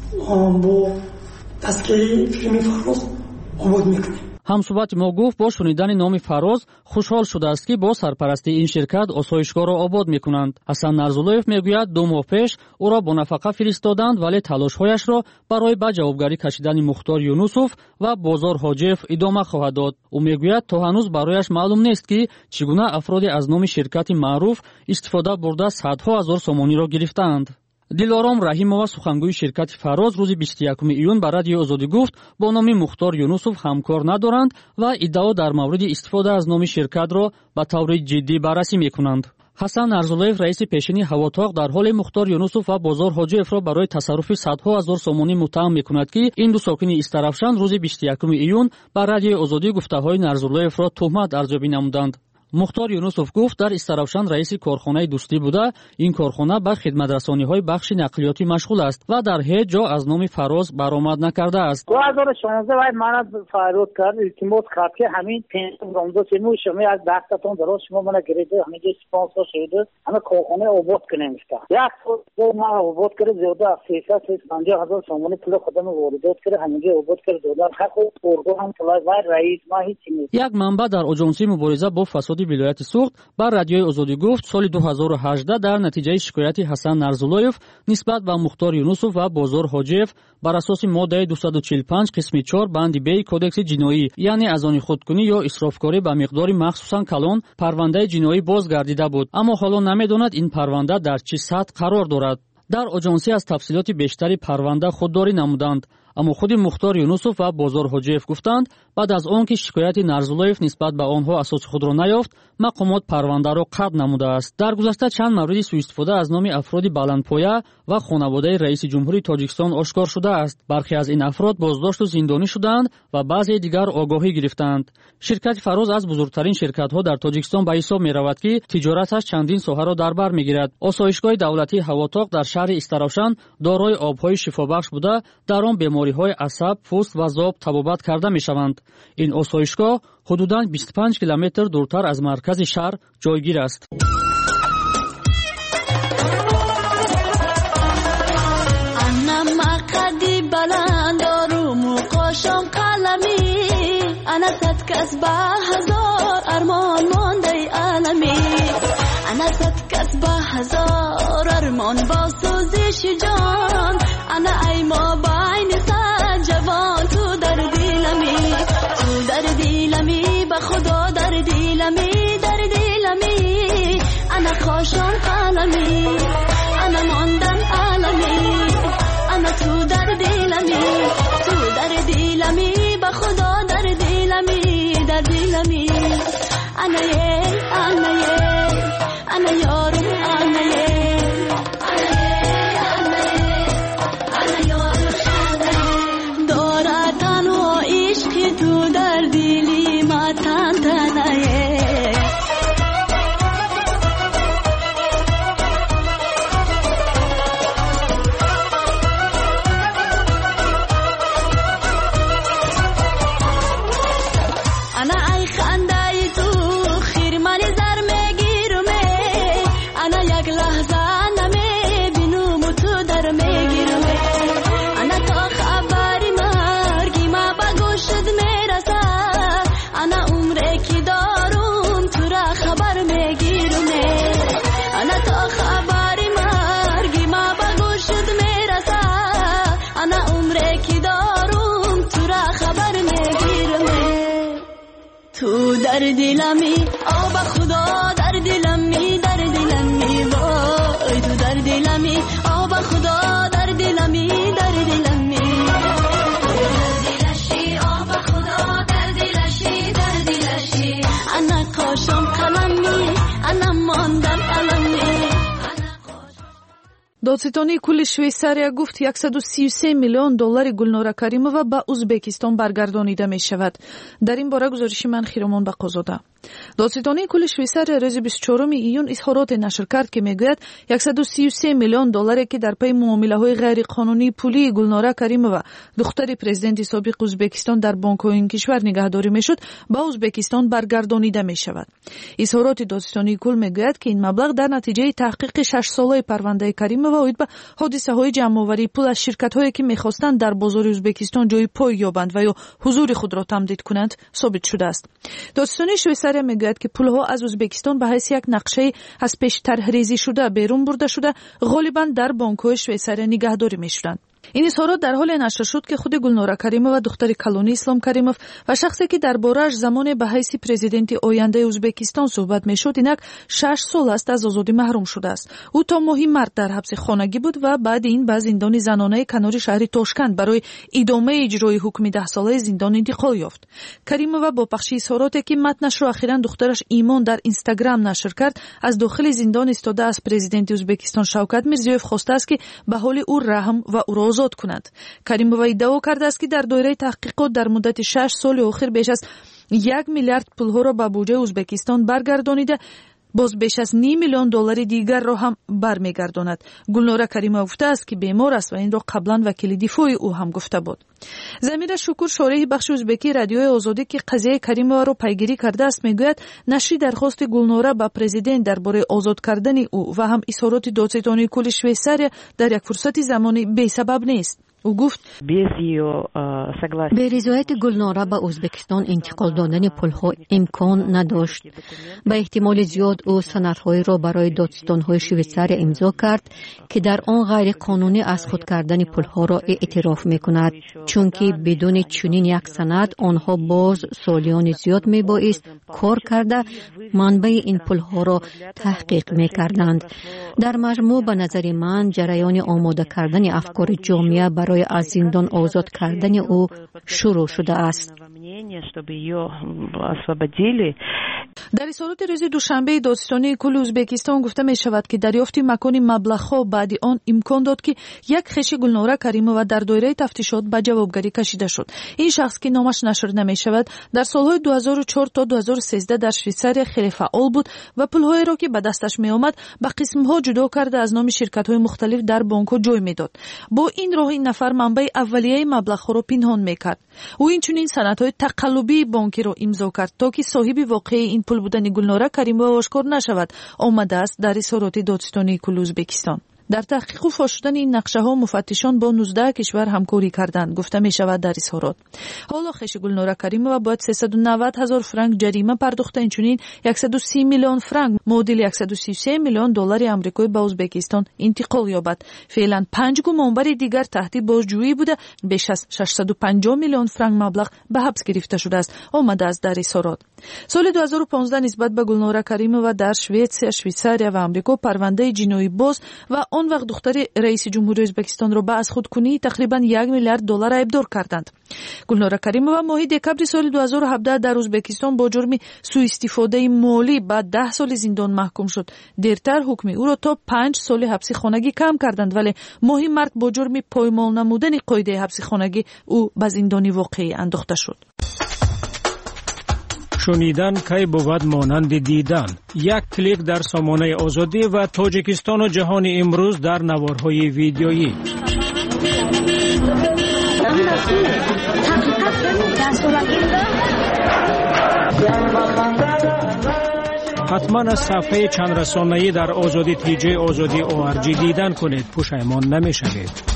با دستگیری فیلم فراز آباد میکنیم. همصحبت ما گفت با شنیدن نام فراز خوشحال شده است که با سرپرستی این شرکت آسایشگاه را آباد میکنند. حسن نرزولویف میگوید دو ماه پیش او را با نفقه فرستادند ولی تلاشهایش را برای به جوابگری کشیدن مختار یونوسوف و بازار حاجیف ادامه خواهد داد. او میگوید تا هنوز برایش معلوم نیست که چگونه افرادی از نام شرکت معروف استفاده برده صدها هزار سومانی را گرفتند. دلارام رحیمова سخنگوی شرکت فراز روز بیست و یکم ایون به رادیو آزادی گفت با نام مختار یونوسوف همکار ندارند و ادعا در مورد استفاده از نام شرکت را به طور جدی بررسی میکنند. حسن نرزولویف رئیس پیشین هواتاق در حال مختار یونوسوف و بازار حاجیف را برای تصرف صدها هزار سومانی متهم میکند که این دو ساکن استراوشن روز بیست و یکم ایون به رادیو آزادی گفته‌های نرزولویف را تهمت ارزیابی نمودند. مختار یونوسوف گفت در استراوشن رئیس کارخانه دوستی بوده. این کارخانه به خدمترسانی‌های بخش نقلیاتی مشغول است و در هیچ جا از نام فراز برآمد نکرده است. دو هزار و شانزده وای من فراز کرد التماس کرد که همین پنج روزه چنو شما از دستتون درست شما من گریده همین اسپانسر شده همه کارخانه آباد کنیم است. یک سال ما آباد کرد زیاده سیصد و پنجاه هزار سومانی پول خودم واردات کرد همین آباد کرد دلار حق اردو هم وای رئیس ما هیچ نیست. یک منبع در آژانسی مبارزه با فساد ولایت سوخت بر رادیوی آزادی گفت سال دو هزار و هجده در نتیجه شکایت حسن نرزولویف نسبت به مختار یونوسوف و بازار حاجیف بر اساس ماده دویست و چهل و پنج قسم چهار بند بی کدکس جنایی یعنی از آن خودکنی یا اسرافکاری به مقدار مخصوصا کلان پرونده جنایی بازگردیده بود، اما حالا نمیداند این پرونده در چه سطح قرار دارد. در آژانسی از تفصیلات بیشتری پرونده خودداری نمودند. аммо худи мухтор юнусов ва бозор ҳоҷиев гуфтанд баъд аз он ки шикояти Нарзуллоев нисбат ба онҳо асоси худро наёфт, мақомот парвандаро қатъ намудааст. дар гузашта чанд мавриди сӯистифода аз номи афроди баландпоя ва хонаводаи раиси ҷумҳури Тоҷикистон ошкор шудааст. бархе аз ин афрод боздошту зиндонӣ шуданд ва баъзеи дигар огоҳӣ гирифтанд. ширкати Фароз аз бузургтарин ширкатҳо дар Тоҷикистон ба ҳисоб меравад ки тиҷораташ чандин соҳаро дар бар мегирад. осоишгоҳи давлатии ҳавотоқ дар шаҳри Истаравшан дорои обҳои шифобахш буда, дар он бемориҳои асаб, пӯст ва зоб табобат карда мешаванд. ин осоишгоҳ ҳудудан бисту панҷ километр дуртар аз маркази шаҳр ҷойгир аст. هزار ارمان با سوزش جان انا ای ما باین صد جوان تو در دیلمی تو در دیلمی به خدا در دیلمی در دیلمی انا خوشان قلمی انا ماندن عالمی انا تو در دیلمی تو در دیلمی به خدا در دیلمی در دیلمی انا یه انا یه انا یارم انا یه در دلمی آب خدا در دلمی در دلمی وای تو در دلمی آب خدا در دلمی در دلمی دلشی آب خدا در دلشی در دلشی انا کاشم قلمی انا ماندم قلمی. додситони кулли Швейцария гуфт яксаду сию се миллион доллари Гулнора Каримова ба Узбекистон баргардонида мешавад. дар ин бора гузориши ман Хиромон Бақозода. додситони кулли Швейцария рӯзи бисту чорум июн изҳороте нашр кард ки мегӯяд яксаду сию се миллион долларе ки дар пайи муомилаҳои ғайриқонунии пулии Гулнора Каримова духтари президенти собиқ Узбекистон дар бонкҳои ин кишвар нигаҳдорӣ мешуд, ба Узбекистон баргардонида мешавад. изҳороти додситони кул мегӯяд ки ин маблағ дар натиҷаи таҳқиқи шашсолаи парвандаи Каримова оид ба ҳодисаҳои ҷамъоварии пул аз ширкатҳое ки мехостанд дар бозори Узбекистон ҷои пой ёбанд ва ё ҳузури худро тамдид кунанд собит шудааст. додситони Швейцария мегӯяд ки пулҳо аз Узбекистон ба ҳайси як нақшаи аз пеш тарҳрезӣ шуда берун бурда шуда ғолибан дар бонкҳои Швейцария нигаҳдорӣ мешуданд. ин изҳорот дар ҳоле нашр шуд ки худи Гулнора Каримова духтари Калони Ислом Каримов ва шахсе ки дар борааш замоне ба ҳайси президенти ояндаи Узбекистон суҳбат мешуд, инак шаш сол аст аз озодӣ маҳрум шудааст. ӯ то моҳи март дар ҳабси хонагӣ буд ва баъди ин ба зиндони занонаи канори шаҳри Тошканд барои идомаи иҷрои ҳукми даҳсолаи зиндон интиқол ёфт. Каримова бо пахши изҳороте ки матнашро ахиран духтараш Имон дар Инстаграм нашр кард, аз дохили зиндон истода аз президенти Узбекистон Шавкат Мирзиёев хостааст ки ба ҳоли ӯ раҳм ва ӯро озод кунад. Каримова иддао кардааст ки дар доираи таҳқиқот дар муддати шаш соли охир беш аз як миллиард пулҳоро ба буҷаи Узбекистон баргардонида, боз беш аз ним миллион доллари дигарро ҳам бармегардонад. Гулнора Каримова гуфтааст ки бемор аст ва инро қаблан вакили дифои ӯ ҳам гуфта буд. Замира Шукур, шории бахши ӯзбекии радиои Озодӣ ки қазияи Каримованро пайгирӣ кардааст, мегӯяд нашри дархости Гулнора ба президент дар бораи озод кардани ӯ ва ҳам изҳороти додситони кулли Швейцария дар як фурсати замонӣ бесабаб нест. ӯ гуфт бе ризояти Гулнора ба Узбекистон интиқол додани пулҳо имкон надошт. ба эҳтимоли зиёд ӯ санадҳоеро барои додситонҳои Швейцария имзо кард ки дар он ғайриқонунӣ аз худ кардани пулҳоро эътироф мекунад, чунки бидуни чунин як санад онҳо боз солиёни зиёд мебоист кор карда манбаи ин пулҳоро таҳқиқ мекарданд. дар маҷмӯъ ба назари ман ҷараёни омода кардани афкори ҷомеа барои برای از زندان آزاد کردن او شروع شده است. در اظهارات روز دوشنبه دادستانی کل ازبکستان گفته می شود که دریافت مکان مبلغ‌ها بعد آن امکان داد که یک خش گلنوره کریمова در دایره تفتیشات به جوابگری کشیده شد. این شخص که نامش نشر نمی شود در سالهای دو هزار و چهار تا دو هزار و سیزده در شویساریا خیلی فعال بود و پول‌هایی را که به دستش می آمد به قسم‌ها جدا کرده از نام شرکت‌های مختلف در بانک‌ها جای می‌داد. با این راه این نفر منبع اولیه مبلغ‌ها را پنهان می‌کرد. او اینچنین سندهای تقلبی بانکی را امضا کرد تا که صاحب واقعی این پول بودن گلنوره کریمова آشکار نشود. آمده است در اظهارات دادستانی کل ازبکستان. در تحقیق و فاش شدن این نقشه‌ها مفتشان با نوزده کشور همکاری کردند. گفته می شود در اظهارات حالا خش گلنوره کریمova باید سیصد و نود هزار فرانک جریمه پرداخته، اینچنین صد و سی میلیون فرانک معادل صد و سی و سه میلیون دلار آمریکایی به ازبکستان انتقال یابد. فعلا پنج گمانبر دیگر تحت بازجویی بوده. بیش از ششصد و پنجاه میلیون فرانک مبلغ به حبس گرفته شده است. آمده است در اظهارات. سال دو هزار و پانزده نسبت به گلنوره کریمova در شویتسیا، شویساریا و آمریکا پرونده جنایی باز و آن وقت دختر رئیس جمهوری ازبکستان را به از خودکنی تقریبا یک میلیارد دلار ایبدار کردند. گلنوره کریمova ماه دکبر سال دو هزار و هفده در ازبکستان با جرم سوء استفاده مالی به ده سال زندان محکوم شد. دیرتر حکم او را تا پنج سال حبس خانگی کم کردند، ولی ماه مارس با جرم پایمال نمودن قاعده حبس خانگی او به زندان واقعی انداخته شد. شنیدن کی بود مانند دیدن. یک کلیک در سامانه آزادی و تاجیکستان و جهان امروز در نوارهای ویدیویی. حتما از صفحه چند رسانه‌ای در آزادی تیجی آزادی او ار جی دیدن کنید، پشیمان نمی‌شوید.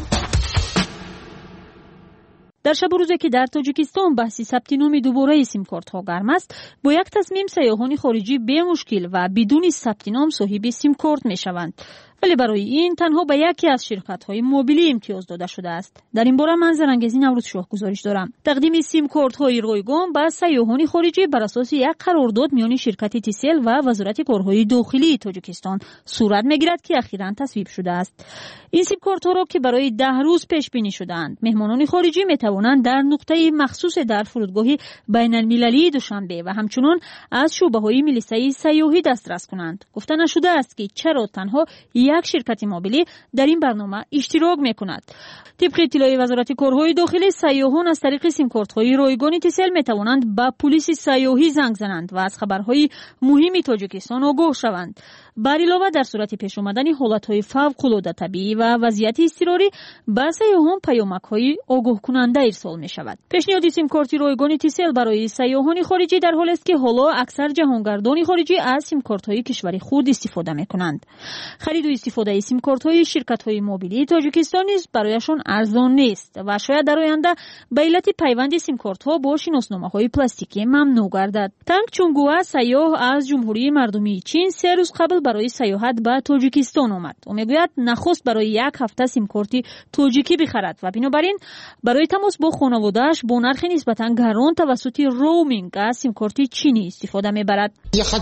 در شب و روزی که در تاجیکستان بحث ثبت نام دوباره سیم کارت ها گرم است، با یک تصمیم سیاحان خارجی به مشکل و بدون ثبت نام صاحب سیم کارت می شوند. ولی برای این تنها به یکی از شرکت‌های موبیلی امتیاز داده شده است. در این باره منظر انگیزی نوروز شاه گزارش دارم. تقدیم سیم کارت‌های رایگان به سیاحان خارجی بر اساس یک قرارداد میان شرکت تیسل و وزارت کارهای داخلی تاجیکستان صورت می‌گیرد که اخیراً تصویب شده است. این سیم کارت‌ها را که برای ده روز پیش بینی شده‌اند، مهمانان خارجی می‌توانند در نقطه مخصوص در فرودگاه بین‌المللی دوشنبه و همچنین از شعبه‌های ملیسه سیاحی دسترس کنند. گفته نشده است که چرا تنها یک شرکت موبیلی در این برنامه اشتراک می‌کند. طبق اطلاع وزارت کارهای داخلی، سیاحان از طریق سیم کارت‌های رایگان تیسل می‌توانند به پلیس سیاحی زنگ زنند و از خبرهای مهم تاجیکستان آگاه شوند. بر علاوه در صورت پیش آمدن حالت‌های فوق‌العاده طبیعی و وضعیت اضطراری به سیاحان پیامک‌های آگاه کننده ارسال می‌شود. پیشنهاد سیم کارت رایگان تیسل برای سیاحان خارجی در حالی است که حالا اکثر جهانگردان خارجی از سیم کارت‌های کشور خود استفاده می‌کنند. خرید و استفاده سیم کارت‌های شرکت‌های موبیلی تاجیکستان نیز برایشان ارزان نیست و شاید در آینده به علت پیوند سیم کارت‌ها با شناسنامه‌های پلاستیکی ممنوع گردد. تانگ چونگوا سیاح از جمهوری مردمی چین سه روز قبل برای سیاحت به تاجیکستان آمد. او میگوید نخست برای یک هفته سیم کارت تاجیکی بخرد و بنابراین برای تماس با خانواده‌اش با نرخ نسبتاً گران توسط رومینگ از سیم کارت چینی استفاده میبرد.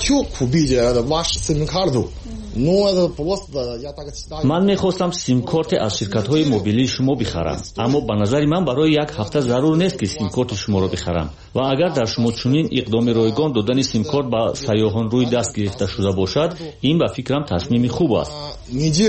من میخواستم سیم کارت از شرکت‌های موبیلی شما بخرم، اما به نظر من برای یک هفته ضرور نیست که سیم کارت شما را بخرم و اگر در شما چنین اقدام رایگان دادن سیم کارت به سیاحان روی دست گرفته شده باشد، این به فکرم تصمیم خوب است.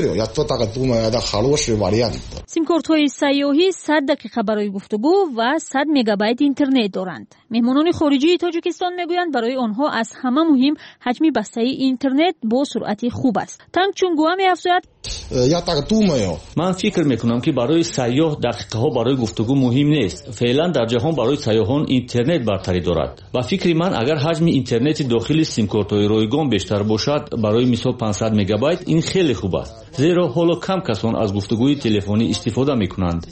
سیم کارت‌های سیاحی صد دقیقه برای گفتگو و صد مگابایت اینترنت دارند. مهمانان خارجی تاجیکستان میگویند برای آنها از همه مهم حجم بسته اینترنت با سرعت خوب است. تانگ چونگوا می‌افزاید من فکر میکنم که برای سیاح دقیقه ها برای گفتگو مهم نیست. فعلا در جهان برای سیاحان اینترنت برتری دارد و فکر من اگر حجم اینترنت داخلی سیم کارت های رایگان بیشتر باشد، برای مثال پانصد مگابایت، این خیلی خوب است، زیرا حالا کم کسان از گفتگوی تلفنی استفاده میکنند.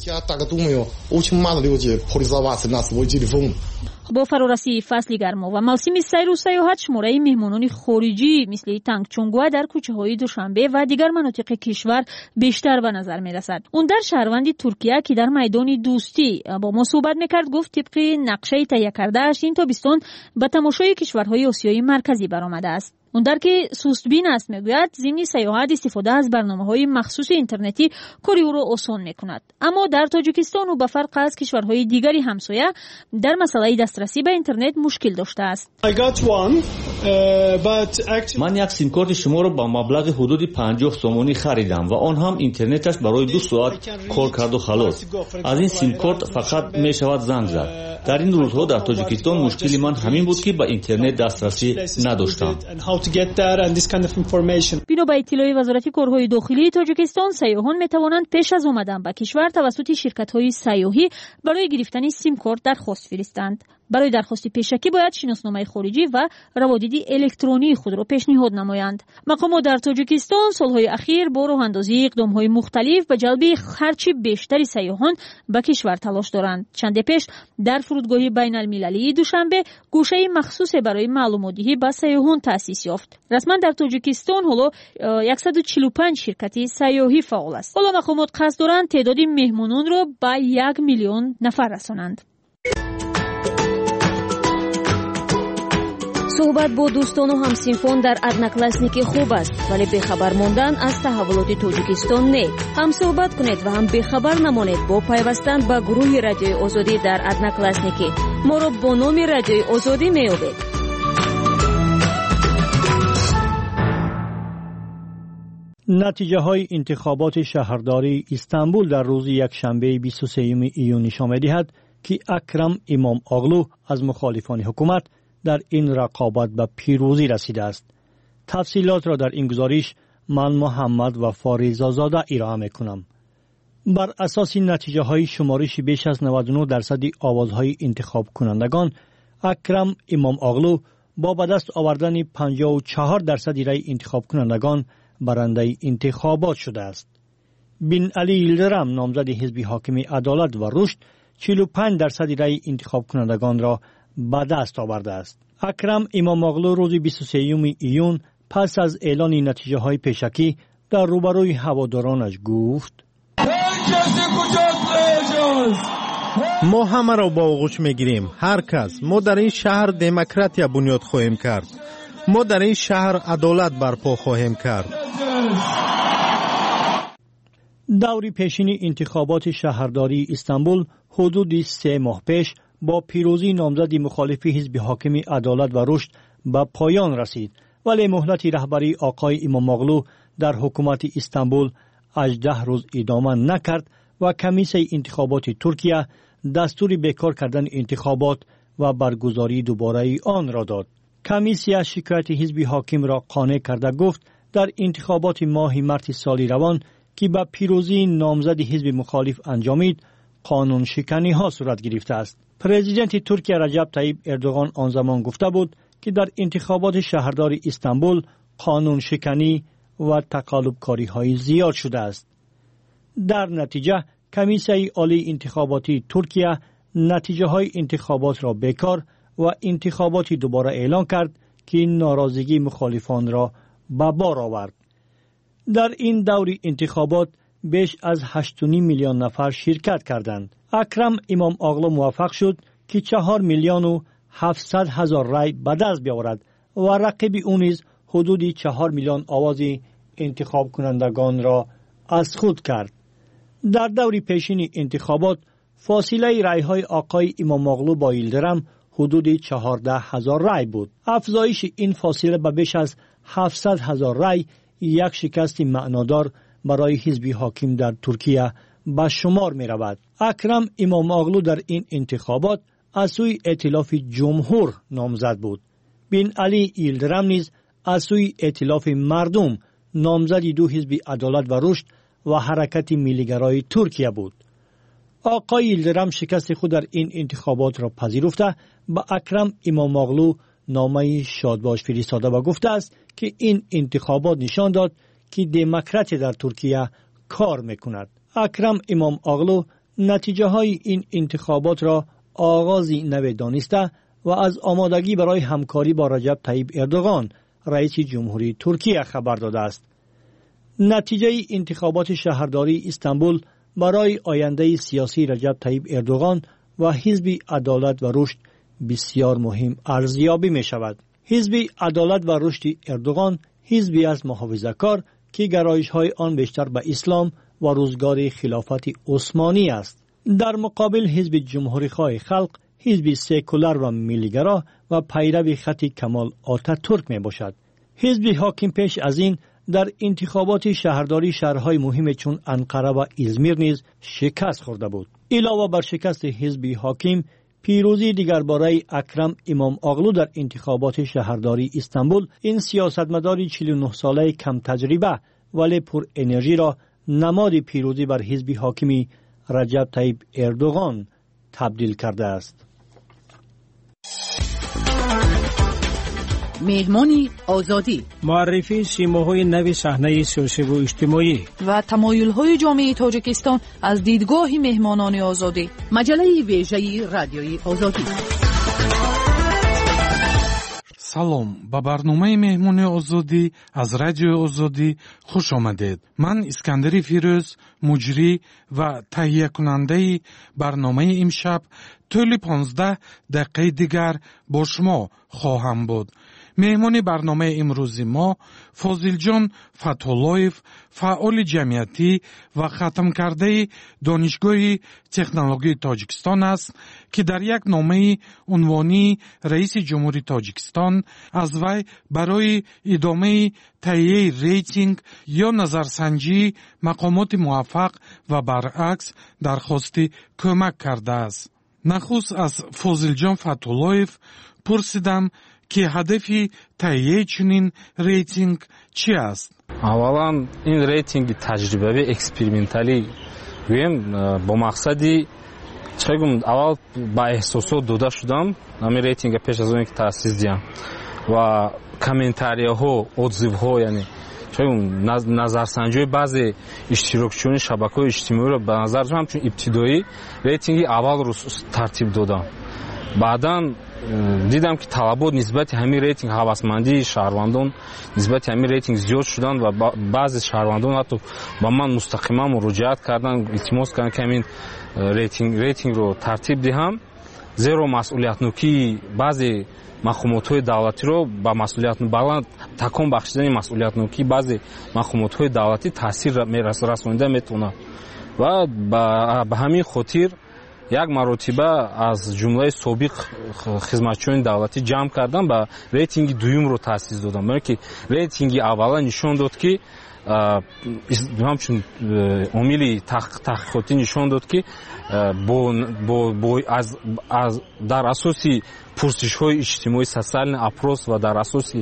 با فرارسی فصل گرما و موسم سیر و سیاحت، شماره مهمانان خارجی مثل تانگ چونگوا در کوچه‌های دوشنبه و دیگر مناطق کشور بیشتر به نظر می‌رسد. اون در شهروند ترکیه که در میدان دوستی با ما صحبت می‌کرد گفت طبق نقشه تهیه کرده‌اش این تابستان به تماشای کشورهای آسیای مرکزی برآمده است. اون که سوستبین است میگوید ضمن سیاحت استفاده از برنامه‌های مخصوص اینترنتی کاری او را آسان میکند. اما در تاجیکستان و به فرق از کشورهای دیگری همسایه در مسئله دسترسی به اینترنت مشکل داشته است. من یک سیم کارت شما را با مبلغ حدود پنجاه سومانی خریدم و آن هم اینترنتش برای دو ساعت کار کرد و خلاص. از این سیم کارت فقط می شود زنگ زد. در این روزها در تاجیکستان مشکلی من همین بود که با اینترنت دسترسی نداشتم. بنا به اطلاع وزارت کارهای داخلی تاجیکستان، سیاحان می توانند پیش از آمدن به کشور توسط شرکت‌های سیاحی برای گرفتن سیم کارت درخواست فرستند. برای درخواست پیشکی باید شناسنامه خارجی و روابط الکترونی خود را پیشنهاد نمایند. مقامات در تاجیکستان سالهای اخیر با راه اندازی اقدام‌های مختلف به جلب هرچی بیشتر سیاحان به کشور تلاش دارند. چند پیش در فرودگاه بین‌المللی دوشنبه گوشه مخصوص برای معلومات‌دهی به سیاحان تأسیس یافت. رسما در تاجیکستان حالا صد و چهل و پنج شرکت سیاحی فعال است. حالا مقامات قصد دارند تعداد مهمانان را به یک میلیون نفر رسانند. صحبت با دوستان و همسینفان در ادناکلاسنیکی خوب است، ولی بخبر ماندن از تحولات تاجیکستان نه. هم صحبت کنید و هم بخبر نمانید با پیوستن به گروه رادیوی آزادی در ادناکلاسنیکی. ما را با نام رادیوی آزادی می‌یابید. نتیجه های انتخابات شهرداری استانبول در روز یکشنبه بیست و سوم ایون نشان می‌دهد که اکرم امام اغلو از مخالفان حکومت در این رقابت به پیروزی رسیده است. تفصیلات را در این گزارش من محمد و فاریزازاده ارائه می‌کنم. بر اساس نتیجه های شمارش بیش از نود و نه درصد آوازهای انتخاب کنندگان، اکرم امام اغلو با به دست آوردن پنجاه و چهار درصد رای انتخاب کنندگان برنده انتخابات شده است. بن علی یلدرم نامزد حزب حاکم عدالت و رشد چهل و پنج درصد رای انتخاب کنندگان را به دست آورده است. اکرم امام اغلو روز بیست و سوم ایون پس از اعلان نتیجه های پیشکی در روبروی هوادارانش گفت: ما همه را با آغوش میگیریم. هر کس. ما در این شهر دموکراسی بنیاد خواهیم کرد. ما در این شهر عدالت برپا خواهیم کرد. دوری پیشین انتخابات شهرداری استانبول حدود سه ماه پیش با پیروزی نامزد مخالف حزب حاکم عدالت و رشد به پایان رسید، ولی مهلت رهبری آقای امام اغلو در حکومت استانبول هجده روز ادامه نکرد و کمیسیون انتخابات ترکیه دستور بیکار کردن انتخابات و برگزاری دوباره آن را داد. کمیسیون شکایت حزب حاکم را قانع کرده گفت در انتخابات ماه مارس سال روان که به پیروزی نامزد حزب مخالف انجامید، قانون شکنی ها صورت گرفته است. پرزیدنت ترکیه رجب طیب اردوغان آن زمان گفته بود که در انتخابات شهرداری استانبول قانون شکنی و تقلب کاری های زیاد شده است. در نتیجه کمیسیون عالی انتخاباتی ترکیه نتیجه های انتخابات را بیکار و انتخاباتی دوباره اعلان کرد که ناراضگی مخالفان را به بار آورد. در این دور انتخابات بیش از هشت و نیم میلیون نفر شرکت کردند. اکرم امام اغلو موفق شد که چهار میلیون و هفتصد هزار رای به دست بیاورد و رقیب او نیز حدود چهار میلیون آواز انتخاب کنندگان را از خود کرد. در دور پیشین انتخابات فاصله رای های آقای امام اغلو با یلدرم حدود چهارده هزار رای بود. افزایش این فاصله به بیش از هفتصد هزار رای یک شکست معنادار برای حزب حاکم در ترکیه به شمار می رود. اکرم امام اغلو در این انتخابات از سوی ائتلاف جمهور نامزد بود. بن علی یلدرم نیز از سوی ائتلاف مردم نامزد دو حزب عدالت و رشد و حرکت ملیگرای ترکیه بود. آقای یلدرم شکست خود در این انتخابات را پذیرفته به اکرم امام اغلو نامه شادباش فرستاده و گفته است که این انتخابات نشان داد که دموکراسی در ترکیه کار میکند. اکرم امام اغلو نتیجه های این انتخابات را آغازی نو دانسته و از آمادگی برای همکاری با رجب طیب اردوغان رئیس جمهوری ترکیه خبر داده است. نتیجه انتخابات شهرداری استانبول برای آینده سیاسی رجب طیب اردوغان و حزب عدالت و رشد بسیار مهم ارزیابی می شود. حزب عدالت و رشد اردوغان حزبی است محافظه‌کار که گرایش‌های آن بیشتر به اسلام و روزگار خلافت عثمانی است. در مقابل حزب جمهوری‌خواه خلق حزب سکولار و ملیگرا و پیرو خط کمال آتاتورک می باشد. حزب حاکم پیش از این در انتخابات شهرداری شهرهای مهم چون انقره و ازمیر نیز شکست خورده بود. علاوه بر شکست حزب حاکم، پیروزی دیگر برای اکرم امام اغلو در انتخابات شهرداری استانبول این سیاستمدار چهل و نه ساله کم تجربه ولی پر انرژی را نماد پیروزی بر حزب حاکمی رجب طیب اردوغان تبدیل کرده است. مهمانی آزادی، معرفی سیماهای نو صحنه سیاسی و اجتماعی و تمایل‌های جامعه تاجیکستان از دیدگاه مهمانان آزادی. مجله ویژه رادیوی آزادی. салом ба барномаи меҳмони озодӣ аз радиои озодӣ хуш омадед. Ман Искандари Фирӯз, муҷрӣ ва таҳиякунандаи барномаи имшаб тӯли понздаҳ дақиқаи дигар бо шумо хоҳам буд. меҳмони барномаи имрӯзи мо Фозилҷон Фатҳуллоев, фаъоли ҷамъиятӣ ва хатмкардаи донишгоҳи технологияи Тоҷикистон аст, ки дар як номаи унвонии раиси ҷумҳури Тоҷикистон аз вай барои идомаи таҳияи рейтинг ё назарсанҷии мақомоти муваффақ ва баръакс дархости кӯмак кардааст. нахуст аз Фозилҷон Фатҳуллоев пурсидам ки ҳадафи таҳияи чунин рейтинг чӣ аст? аввалан ин рейтинги таҷрибавӣ эксперименталӣ гӯем бо мақсади чӣ гум аввал ба эҳсосот дода шудам ҳамин рейтинга пеш аз оне ки таъсис диҳам ва комментарияҳо отзивҳо яъне чӣ гум назарсанҷиҳои баъзе иштирокчиёни шабакаҳои иҷтимоиро ба назар ҳамчун ибтидоӣ рейтинги аввалро тартиб додам. баъдан дидам ки талабот нисбати ҳамин рейтинг ҳавасмандии шаҳрвандон нисбати ҳамин рейтинг зиёд шуданд ва баъзе шаҳрвандон ҳатто ба ман мустақиман муроҷиат карданд, илтимос карданд ки ҳамин рейтинг рейтингро тартиб диҳам, зеро масъулиятнокии баъзе мақомотҳои давлатиро ба масъулият баланд такон бахшидани масъулиятнокии баъзе мақомотҳои давлатӣ таъсир расонида метавонад ва ба ҳамин хотир як маротиба аз ҷумлаи собиқ хизматчиёни давлатӣ ҷамъ кардам ба рейтинги дуюмро таъсис додам. барои ки рейтинги аввала нишон дод ки ҳамчун омили таҳқиқотӣ нишон дод ки дар асоси пурсишҳои иҷтимоӣ социальный опрос ва дар асоси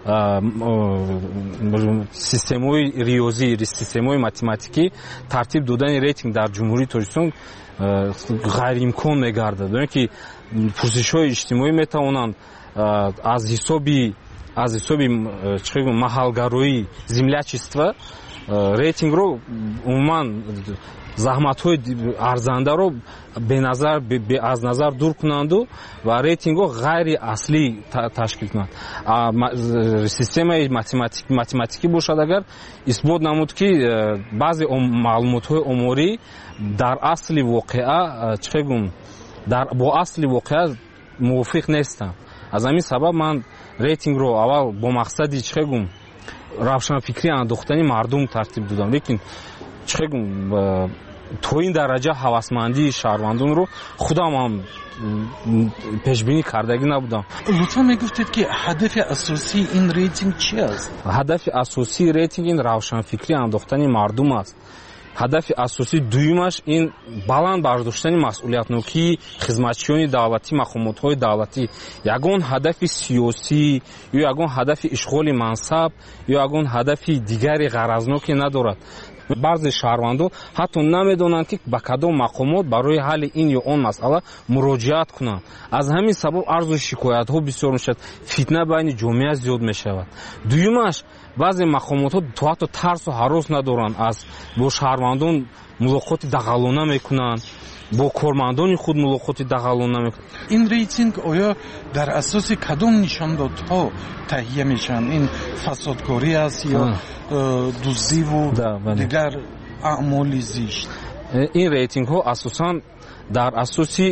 системаҳои риёзӣ системаҳои математикӣ тартиб додани рейтинг дар ҷумҳурии Тоҷикистон ғайриимкон мегардад. барои ки пурсишҳои иҷтимоӣ метавонанд аз ҳисоби аз ҳисоби маҳалгароӣ землячества рейтингро умуман заҳматҳои арзандаро беназар аз назар дур кунанду ва рейтингҳо ғайри аслӣ ташкил кунанд. системаи математикӣ бошад агар исбот намуд ки баъзе маълумотҳои оморӣ дар асли воқеа чӣ гум бо асли воқеа мувофиқ нестанд. аз ҳамин сабаб ман рейтингро аввал бо мақсади чӣ гум равшанфикрӣ андохтани мардум тартиб додам, лекин чӣ гум то ин дараҷа ҳавасмандии шаҳрвандонро худам ҳам пешбинӣ кардагӣ набудам. лутфан мегуфтед ки ҳадафи асосии ин рейтинг чӣ аст? ҳадафи асосии рейтинг ин равшанфикрӣ андохтани мардум аст. ҳадафи асосии дуюмаш ин баланд бардоштани масъулиятнокии хизматчиёни давлатӣ, мақомотҳои давлатӣ. ягон ҳадафи сиёсӣ ё ягон ҳадафи ишғоли мансаб ё ягон ҳадафи дигари ғаразноке надорад. баъзе шаҳрвандон ҳатто намедонанд ки ба кадом мақомот барои ҳалли ин ё он масъала муроҷиат кунанд. аз ҳамин сабаб арзу шикоятҳо бисёр мешавад, фитна байни ҷомеа зиёд мешавад. дуюмаш баъзе мақомотҳо то ҳатто тарсу ҳарос надоранд, аз бо шаҳрвандон мулоқоти дағалона мекунанд, бо кормандони худ мулоқоти дағалона мекунанд. ин рейтинг оё дар асоси кадом нишондодҳо таҳия мешаванд? ин фасодкорӣ аст ё дуздиву дигар аъмоли зишт? ин рейтингҳо асосан дар асоси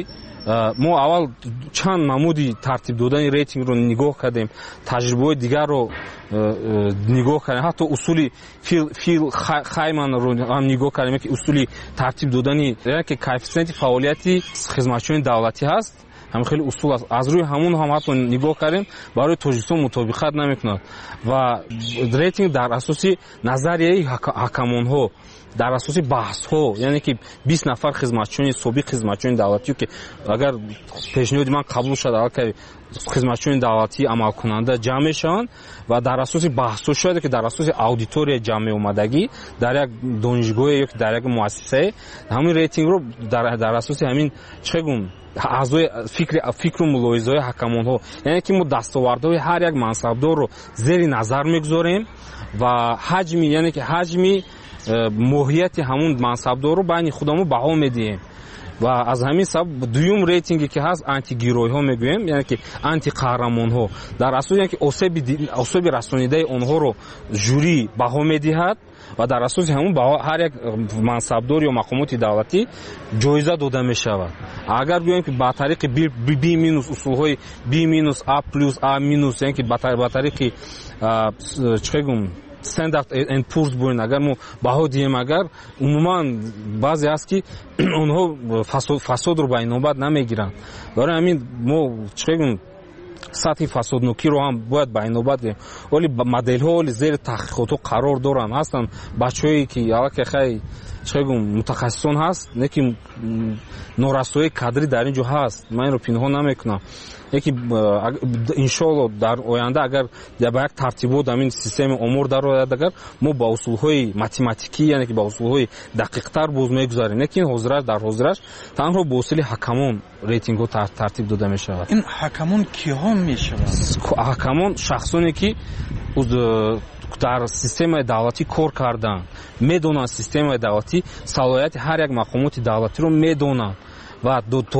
мо аввал чанд намуди тартиб додани рейтингро нигоҳ кардем, таҷрибаҳои дигарро нигоҳ кардем, ҳатто усули фил хайманро ҳам нигоҳ кардем, ки усули тартиб додани яке коэффициенти фаъолияти хизматчиёни давлатӣ ҳаст. ҳам хеле усул аст. Аз рӯи ҳамон ҳам ҳатто нигоҳ кардем, барои Тоҷикистон мутобиқат намекунад ва рейтинг дар асоси назарияи ҳакамонҳо, дар асоси баҳсҳо, яъне ки бист нафар хизматчиёни собиқ хизматчиёни давлатӣ ки агар пешниҳоди ман қабул шуд аллакай хизматчиёни давлатӣ амалкунанда ҷамъ мешаванд ва дар асоси баҳсҳо шояд ки дар асоси аудитория ҷамъ меомадагӣ дар як донишгоҳе ё ки дар як муассисае ҳамин рейтингро дар асоси ҳамин чӣ гум аъзои фикри фикру мулоҳизаҳои ҳакамонҳо, яъне ки мо дастовардҳои ҳар як мансабдорро зери назар мегузорем ва ҳаҷми яъне ки ҳаҷми моҳияти ҳамун мансабдорро байни худамо баҳо медиҳем. ва аз ҳамин сабаб дуюм рейтинге ки ҳаст антигиройҳо мегӯем, яъне ки антиқаҳрамонҳо, дар асоси яъне ки особи расонидаи онҳоро жюри баҳо медиҳад ва дар асоси ҳамун баҳо ҳар як мансабдор ё мақомоти давлатӣ ҷоиза дода мешавад. Агар гӯем ки ба тариқи би минус усулҳои би минус а плюс а минус, яъне ки ба тариқи чӣ гум Standard and Poor's бӯрин, агар мо баҳо диҳем, агар умуман баъзе аст ки онҳо фасодро ба инобат намегиранд. Барои ҳамин мо чӣ гум сатҳи фасоднокиро ҳам бояд ба инобат диҳем. Оли моделҳо оли зери таҳқиқотҳо қарор доранд. Ҳастанд бачаҳое ки аллакай хай чӣ гум мутахассисон ҳаст, лекин норасоии кадрӣ дар ин ҷо ҳаст. Ман инро пинҳон намекунам. Яки иншоалло дар оянда агар ба як тартибот ҳамин системаи омор дарояд, агар мо ба усулҳои математикӣ, яъне ки ба усулҳои дақиқтар боз мегузарем, лекин ҳозираш дар ҳозираш танҳо бо усули ҳакамон рейтингҳо тартиб дода мешавад. ин ҳакамон киҳо мешаванд? ҳакамон шахсоне ки дар системаи давлатӣ кор кардан, медонанд системаи давлатӣ салоҳияти ҳар як мақомоти давлатиро медонанд ва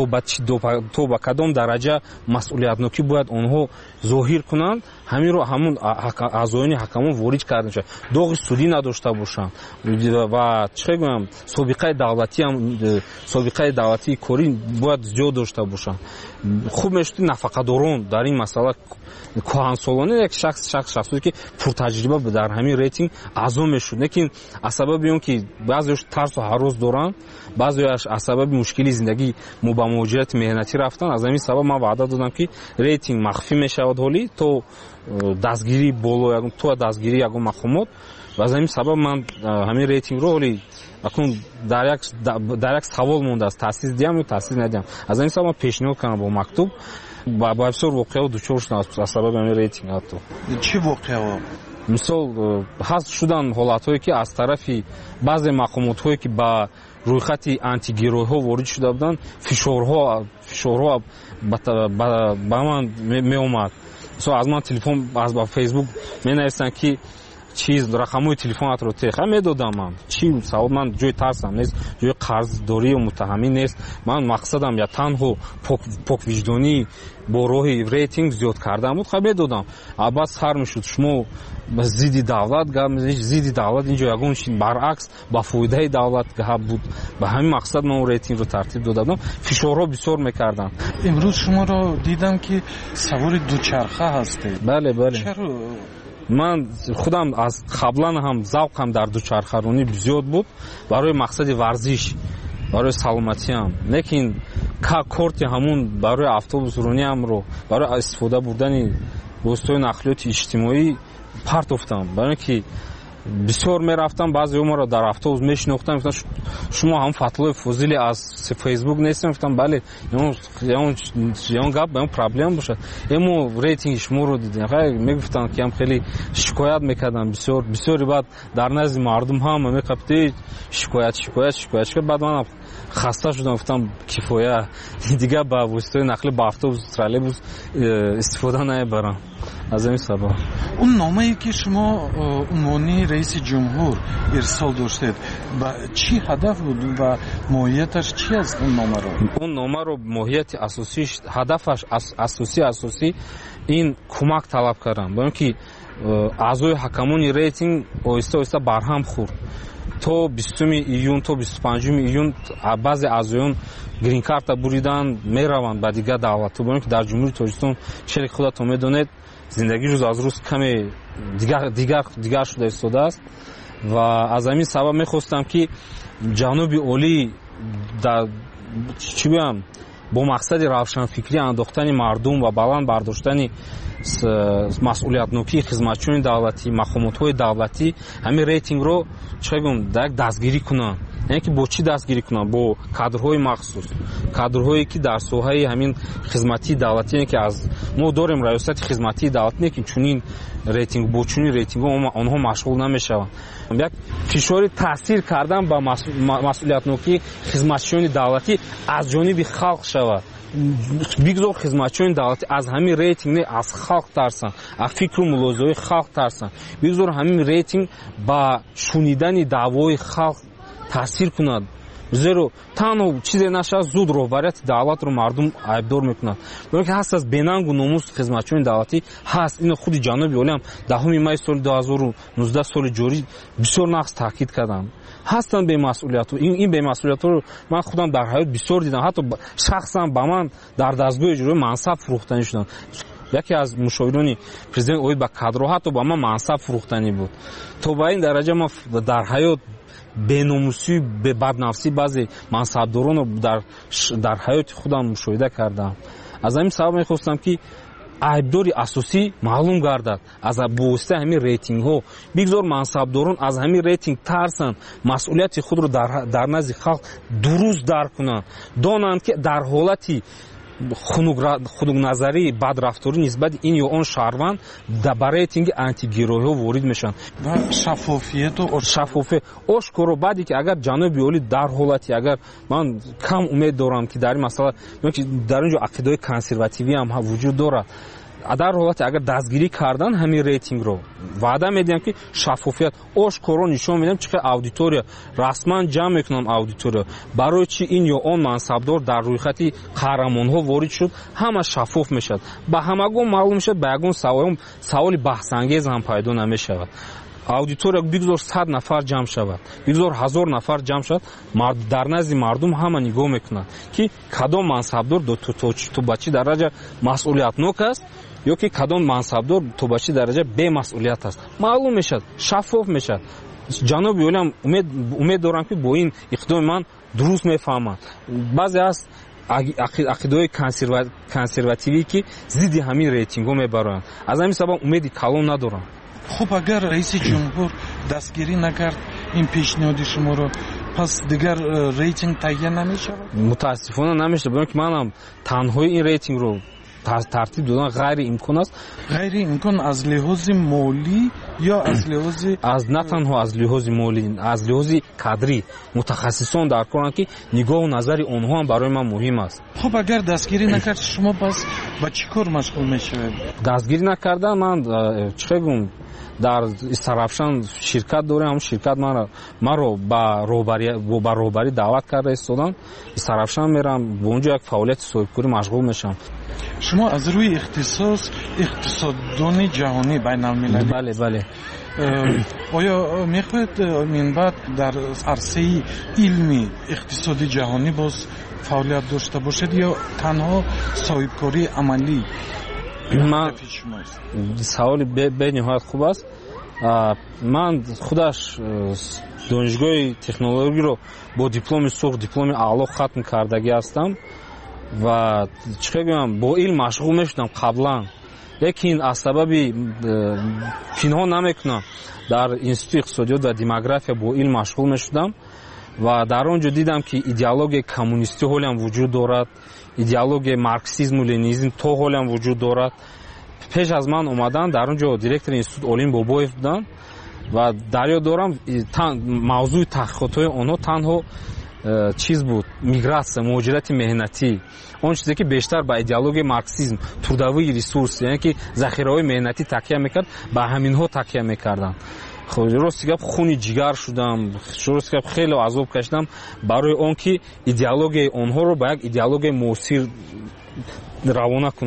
то ба кадом дараҷа масъулиятнокӣ бояд онҳо зоҳир кунанд, ҳаминро ҳамун аъзоёни ҳакамон ворид карда мешавад. доғи судӣ надошта бошанд ва чӣ гӯям собиқаи давлатӣ ҳам собиқаи давлатии корӣ бояд зиёд дошта бошанд. хуб мешуд нафақадорон дар ин масъала коҳансолона як шахс шахс шахсе ки пуртаҷриба дар ҳамин рейтинг аъзо мешуд, лекин аз сабаби он ки баъзеаш тарсу ҳарос доранд, баъзеаш аз сабаби мушкили зиндагӣ мо ба муҳоҷирати меҳнатӣ рафтанд, аз ҳамин сабаб ман ваъда додам ки рейтинг махфӣ мешавад ҳолӣ то дастгирии боло то дастгирии ягон мақомот. ва аз ҳамин сабаб ман ҳамин рейтингро ҳолӣ акун дар як дар як савол мондааст, таъсис диҳам ё таъсис надиҳам. аз ҳамин сабаб ман пешниҳод кардам бо мактуб ба бисёр воқеаҳо дучор шудам аз сабаби ҳамин рейтинг. ҳатто чӣ воқеаҳо? мисол ҳаст шуданд ҳолатҳое ки аз тарафи баъзе мақомотҳое ки ба рӯйхати антигиройҳо ворид шуда буданд, фишорҳо фишорҳо ба ман меомад. мисол аз ман телефон аз ба фейсбук менависанд ки чиз рақамҳои телефонатро теха медодам. Ман чӣ савол, ман ҷои тарсам нест, ҷои қарздорӣ ё муттаҳамӣ нест. Ман мақсадам я танҳо поквиҷдонӣ бо роҳи рейтинг зиёд кардан буд, хаб медодам. Аббас хар мешуд шумо зидди давлат гап мезанед, зидди давлат инҷо ягон чи баръакс ба фоидаи давлат гап буд. ба ҳамин мақсад ман рейтингро тартиб дода будам. фишорҳо бисёр мекарданд. имрӯз шуморо дидам ки савори дучарха ҳастед. бале бале чаро? ман худам аз қаблан ҳам завқам дар дучархаронӣ зиёд буд барои мақсади варзиш, барои саломатиам, лекин корти ҳамун барои автобусрониамро барои истифода бурдани воситаҳои нақлиёти иҷтимоӣ партофтам. барои ки бисёр мерафтам, баъзеҳо маро дар автобус мешинохтанд, гуфтанд шумо ҳам Фатлои Фозили аз фейсбук нестем? гуфтам бале, ягон гап, ягон проблема бошад, эмо рейтинги шуморо дидем. мегуфтанд ки ҳам хеле шикоят мекарданд, бисёр бисёри баъд дар назди мардум ҳама меқабти шикоят шикоят шикоят шикоят. баъд манам хаста шудам, гуфтам кифоя, дигар ба воситаҳои нақлӣ ба автобус троллейбус истифода намебарам. аз ин сабаб он номае ки шумо унвони раиси ҷумҳур ирсол доштед ба чӣ ҳадаф буд ва моҳияташ чӣ аст? он номаро он номаро моҳияти асосиш, ҳадафаш асосӣ асосӣ ин кӯмак талаб кардам, бо ин ки аъзои ҳакамони рейтинг оҳиста оҳиста барҳам хӯрд то бистум июн то бисту панҷум июн баъзе аъзоён грин карта буридан мераванд ба дигар давлатҳо, бо ин ки дар ҷумҳурии Тоҷикистон чели худато медонед зиндагӣ рӯз аз рӯз каме дигар дигар дигар шуда истодааст ва аз ҳамин сабаб мехостам ки ҷаноби олӣ дар чӣ гӯям бо мақсади равшанфикрӣ андохтани мардум ва баланд бардоштани масъулиятнокии хизматчиёни давлатӣ, мақомотҳои давлатӣ ҳамин рейтингро чӣ гӯям дар дастгирӣ кунанд. яъне ки бо чӣ дастгирӣ кунанд? Бо кадрҳои махсус, кадрҳое ки дар соҳаи ҳамин хизматии давлатӣ, яъне ки аз мо дорем раёсати хизматии давлатӣ, не ки чунин рейтинг бо чунин рейтингҳо онҳо машғул намешаванд. як фишори таъсир кардан ба масъулиятнокии хизматчиёни давлатӣ аз ҷониби халқ шавад. бигзор хизматчиёни давлатӣ аз ҳамин рейтинг не аз халқ тарсанд, аз фикру мулозаҳои халқ тарсанд. бигзор ҳамин рейтинг ба шунидани даъвои халқ таъсир кунад. зеро танҳо чизе нашавад зуд роҳбарияти давлатро мардум айбдор мекунад. бо ин ки ҳаст аз бенангу номус хизматчиёни давлатӣ ҳаст. ино худи ҷаноби олиам даҳуми майи соли дуҳазору нуздаҳ соли ҷорӣ бисёр нағз таъкид карданд. ҳастанд бемасъулиятҳо. ин бемасъулиятҳоро ман худам дар ҳаёт бисёр дидам. ҳатто шахсан ба ман дар дастгоҳи иҷроӣ мансаб фурӯхтанӣ шуданд. яке аз мушовирони президент оид ба кадрҳо ҳатто ба ман мансаб фурӯхтанӣ буд. то ба ин дараҷа ман дар ҳаёт беномусӣ баднафсӣ баъзе мансабдоронро дар дар ҳаёти худам мушоҳида кардам. аз ҳамин сабаб мехостам ки айбдори асосӣ маълум гардад аз бовоситаи ҳамин рейтингҳо. бигзор мансабдорон аз ҳамин рейтинг тарсанд, масъулияти худро дар назди халқ дуруст дарк кунанд, донанд ки дар ҳолати хунукназарӣ бадрафторӣ нисбати ин ё он шаҳрванд ба рейтинги антигироиҳо ворид мешаванд. шаффофияту шаффофият ошкоро баъде ки агар ҷаноби олӣ дар ҳолати агар ман кам умед дорам ки дар ин масъала дар инҷо ақидаҳои консервативӣ ҳам вуҷуд дорад. дар ҳолати агар дастгирӣ кардан ҳамин рейтингро ваъда медиҳам ки шаффофият ошкоро нишон медиҳам чӣ қадр аудитория расман ҷамъ мекунам аудитория барои чӣ ин ё он мансабдор дар рӯйхати қаҳрамонҳо ворид шуд. ҳама шаффоф мешавад, ба ҳамагон маълум мешавад, ба ягон саволи баҳсангез ҳам пайдо намешавад. аудитория бигзор сад нафар ҷамъ шавад, бигзор ҳазор нафар ҷамъ шавад, дар назди мардум ҳама нигоҳ мекунад ки кадом мансабдор то ба чӣ дараҷа масъулиятнок аст ё ки кадом мансабдор то ба чӣ дараҷа бемасъулият аст. маълум мешавад, шаффоф мешавад. ҷаноби олиам умед дорам ки бо ин иқдоми ман дуруст мефаҳманд. баъзе аст ақидаҳои консервативӣ ки зидди ҳамин рейтингҳо мебароянд. аз ҳамин сабаб умеди калон надорам. хуб агар раиси ҷумҳур дастгирӣ накард ин пешниҳоди шуморо, пас дигар рейтинг таҳия намешавад? мутаассифона намешавад, бо ин ки манам танҳои ин рейтингро тартиб додан ғайриимкон аст. ғайриимкон аз лиҳози молӣ ё аз лиҳози аз на танҳо аз лиҳози молӣ, аз лиҳози кадрӣ мутахассисон дар коранд ки нигоҳу назари онҳо ҳам барои ман муҳим аст. хуб агар дастгирӣ накард шумо пас ба чӣ кор машғул мешавед? дастгирӣ накардан ман чӣ гум дар Сарафшан ширкат дорем. ҳамун ширкат маро ба роҳбарӣ даъват карда истодан. Сарафшан мерам, бо онҷо як фаъолияти соҳибкорӣ машғул мешавам. шумо аз рӯи ихтисос иқтисоддони ҷаҳонӣ байналмилалӣ. бале бале оё мехоҳед минбаъд дар арсаи илми иқтисоди ҷаҳонӣ боз фаъолият дошта бошед ё танҳо соҳибкории амалӣ? ман саволи бениҳоят хуб аст. ман худаш донишгоҳи технологиро бо дипломи сурх, дипломи аъло хатм кардагӣ ҳастам ва чӣ гӯям бо илм машғул мешудам қаблан, лекин аз сабаби пинҳон намекунам дар институти иқтисодиёт ва демография бо илм машғул мешудам ва дар он ҷо дидам ки идеологияи коммунистӣ ҳолиам вуҷуд дорад, идеологияи марксизму ленинизм то ҳолиам вуҷуд дорад. пеш аз ман омадан дар он ҷо директори институт Олим Бобоев буданд ва дар ёд дорам мавзӯи таҳқиқотҳои онҳо танҳо чиз буд, миграция, муҳоҷирати меҳнатӣ, он чизе ки бештар ба идеологияи марксизм, трудовии ресурс, яъне ки захираҳои меҳнатӣ такя мекард, ба ҳаминҳо такя мекарданд. рости гап хуни ҷигар шудам, рости гап хеле азоб кашидам барои он ки идеологияи онҳоро ба як идеологияи муосир равона кунам.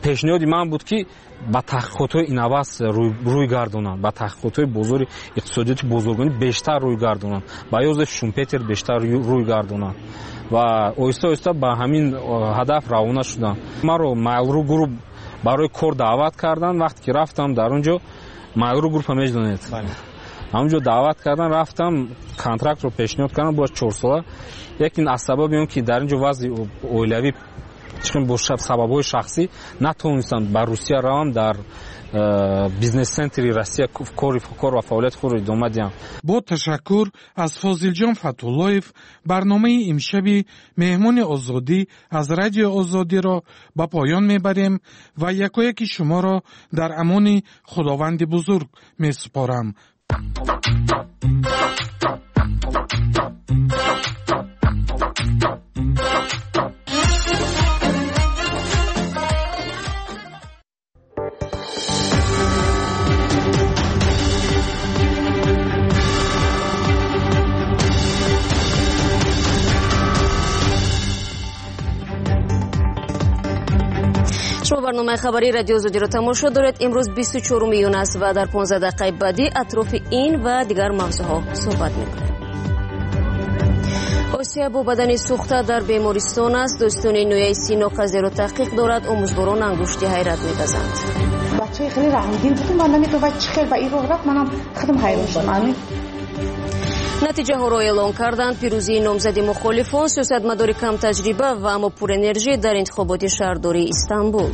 пешниҳоди ман буд ки ба таҳқиқотҳои инавас рӯй гардонанд, ба таҳқиқотҳои бозори иқтисодиёти бозоргонӣ бештар рӯй гардонанд, ба ёзе Шумпетер бештар рӯй гардонанд ва оҳиста оҳиста ба ҳамин ҳадаф равона шудам. маро Mail.ru групп барои кор даъват карданд. вақте ки рафтам дар он ҷо, Mail.ru группа медонед, ҳамонҷо даъват кардан, рафтам контрактро пешниҳод кардам бо чор сола. лекин аз сабаби он ки дар ин ҷо вазъи оилавӣ чун бо сабабҳои шахсӣ натавонистам ба Русия равам, дар бизнес центри Россия кор ва фаъолияти худро идома диҳам. бо ташаккур аз Фозилҷон Фатуллоев барномаи имшаби меҳмони озодӣ аз Радиои Озодиро ба поён мебарем ва якояки шуморо дар амони Худованди бузург месупорам. шумо барномаи хабари Радиои Озодиро тамошо доред. имрӯз бисту чорум июн аст ва дар понздаҳ дақиқаи баъдӣ атрофи ин ва дигар мавзӯъҳо суҳбат мекунем. осия бо бадани сӯхта дар бемористон аст. дӯстони нояи Сино қазеро таҳқиқ дорад. омӯзгорон ангушти ҳайрат медазанд. бачаи хеле раҳмдил будим, ман намедонам чӣ хел ба ин роҳ рафт, манам худам ҳайрон шудам. натиҷаҳоро эълон карданд. пирӯзии номзади мухолифон, сиёсатмадори камтаҷриба ва аммо пурэнержӣ дар интихоботи шаҳрдории Истанбул.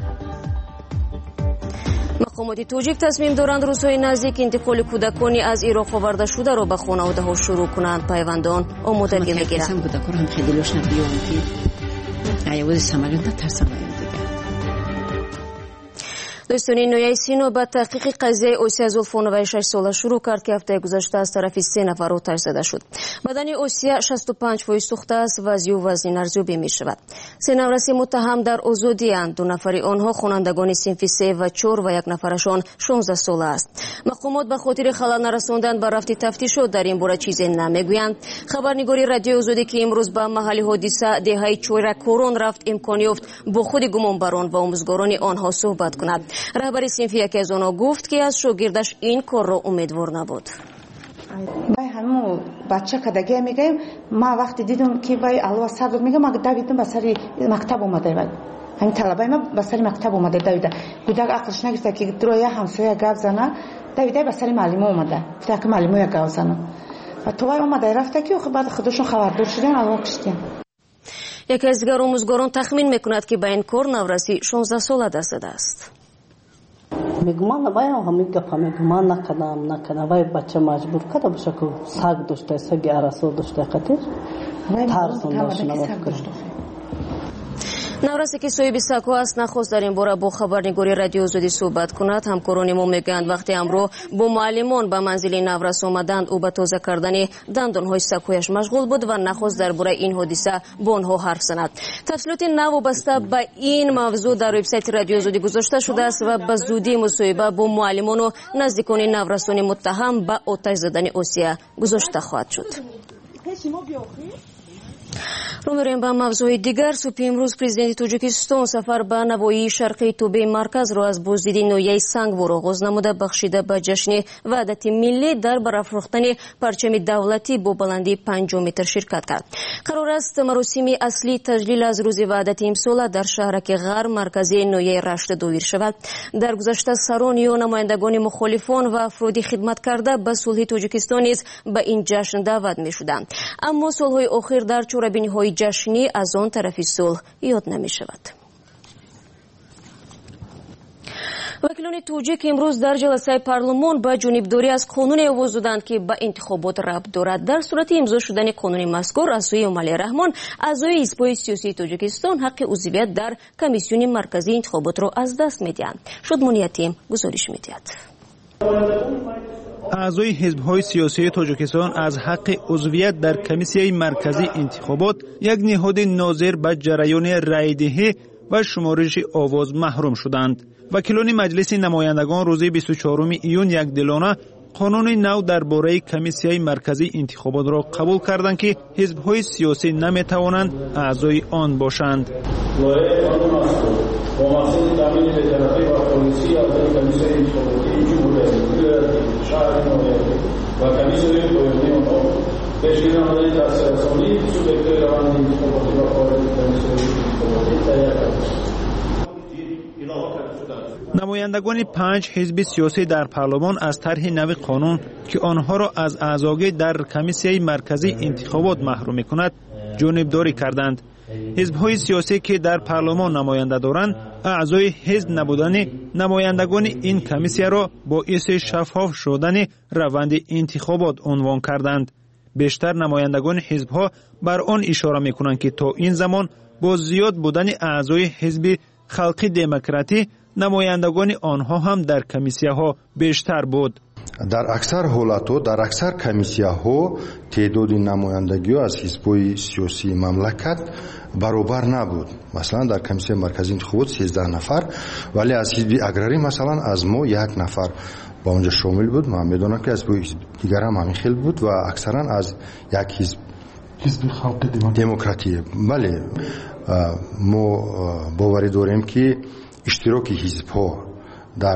мақомоти тоҷик тасмим доранд рӯзҳои наздик интиқоли кӯдакони аз Ироқ овардашударо ба хонаводаҳо шурӯъ кунанд. пайвандон омодагӣ мегиранд. дӯстони нояи Сино ба таҳқиқи қазияи Осия Зулфоноваи шаш сола шурӯъ кард ки ҳафтаи гузашта аз тарафи се нафар оташ зада шуд. бадани Осия шасту панҷ фоиз сӯхта аст. вазъи ӯ вазнин арзёбӣ мешавад. се навраси муттаҳам дар озодианд. ду нафари онҳо хонандагони синфи се ва чор ва як нафарашон шонздаҳ сола аст. мақомот ба хотири халал нарасондан ба рафти тафтишот дар ин бора чизе намегӯянд. хабарнигори Радиои Озодӣ ки имрӯз ба маҳалли ҳодиса деҳаи чойраккорон рафт, имкон ёфт бо худи гумонбарон ва омӯзгорони онҳо суҳбат кунад. раҳбари синфи яке аз онҳо гуфт ки аз шогирдаш ин корро умедвор набуд. бай ҳаму бача кадагия мегаем, ма вақте дидум ки бай алва сар дод, мегам ага давидум ба сари мактаб омада, ҳамин талабаи ма ба сари мактаб омада давида. гудак ақлш нагирифта ки дуроя ҳамсоя гап зана, давида ба сари маълима омада, гуфта ки маълимоя гап зана. ва то вай омада рафта ки баъд худошон хабардор шуданд, алва киштиян. яке аз дигар омӯзгорон тахмин мекунад ки ба ин кор навраси шонздаҳ сола даст задааст. мегуман вай ҳамин гапа мегуман накадам накадам вай бача маҷбур када боша ки саг дошта, саги арасо дошта, қатир тарзон наврасе ки соҳиби сагҳо аст нахост дар ин бора бо хабарнигори Радиои Озодӣ суҳбат кунад. ҳамкорони мо мегӯянд вақте амро бо муаллимон ба манзили наврас омаданд, ӯ ба тоза кардани дандонҳои сагҳояш машғул буд ва нахост дар бораи ин ҳодиса бо онҳо ҳарф занад. тафсилоти нав вобаста ба ин мавзӯъ дар вебсайти Радиои Озодӣ гузошта шудааст ва ба зудӣ мусоҳиба бо муаллимону наздикони наврасони муттаҳам ба оташ задани Осия гузошта хоҳад шуд. رو می‌رویم به موضوع دیگر. صبح امروز پرزیدنت توجیکستان سفر به نواحی شرقی توبه مرکز را از بازدید نویای سنگوار آغاز نموده بخشیده به جشن وحدت ملی در برافروختن پرچم دولتی با بلندی پنج متر شرکت کرد. قرار است مراسم اصلی تجلیل از روز وحدت امسال در شهرک غرب مرکزی نویای رشت دایر شود. در گذشته سران یا نمایندگان مخالفان و افرادی خدمت کرده به صلح توجیکستان نیز به این جشن دعوت می‌شدند. اما سال‌های اخیر در چاره‌بینی‌های جشنی از آن طرف صلح یاد نمی‌شود. وکیلان توجیک امروز در جلسه پارلمان با جانبداری از قانون آواز دادند که به انتخابات ربط دارد. در صورت امضا شدن قانون مذکور از سوی امالی رحمان اعضای حزب سیاسی توجیکستان حق عضویت در کمیسیون مرکزی انتخابات را از دست می‌دهند. شادمان یتیم گزارش می‌دهد. اعضای حزب‌های سیاسی تاجیکستان از حق عضویت در کمیسیون مرکزی انتخابات یک نهاد ناظر به جریان رایدهی و شمارش آواز محروم شدند. وکیلان مجلس نمایندگان روز بیست و چهارم ایون یک دلانه қонуни нав дар бораи комиссияи марказии интихоботро қабул карданд ки ҳизбҳои сиёсӣ наметавонанд аъзои он бошанд. намояндагони панҷ ҳизби сиёсӣ дар парлумон аз тарҳи нави қонун ки онҳоро аз аъзогӣ дар комиссияи марказии интихобот маҳрум мекунад ҷонибдорӣ карданд. ҳизбҳои сиёсӣ ки дар парлумон намоянда доранд аъзои ҳизб набудани намояндагони ин комиссияро боиси шаффоф шудани раванди интихобот унвон карданд. бештар намояндагони ҳизбҳо бар он ишора мекунанд ки то ин замон бо зиёд будани аъзои ҳизби халқи демократӣ намояндагони онҳо ҳам дар комиссияҳо бештар буд. дар аксар ҳолатҳо дар аксар комиссияҳо теъдоди намояндагиҳо аз ҳизбҳои сиёсии мамлакат баробар набуд. масалан дар комиссияи марказии интихобот сенздаҳ нафар, вале аз ҳизби аграрӣ масалан аз мо як нафар ба онҷо шомил буд. ман медонам ки ҳизбҳои дигар ҳам ҳамин хел буд ва аксаран аз як ҳизб ҳизби халқи демократӣ. бале мо боварӣ дорем ки иштироки ҳизбҳо дар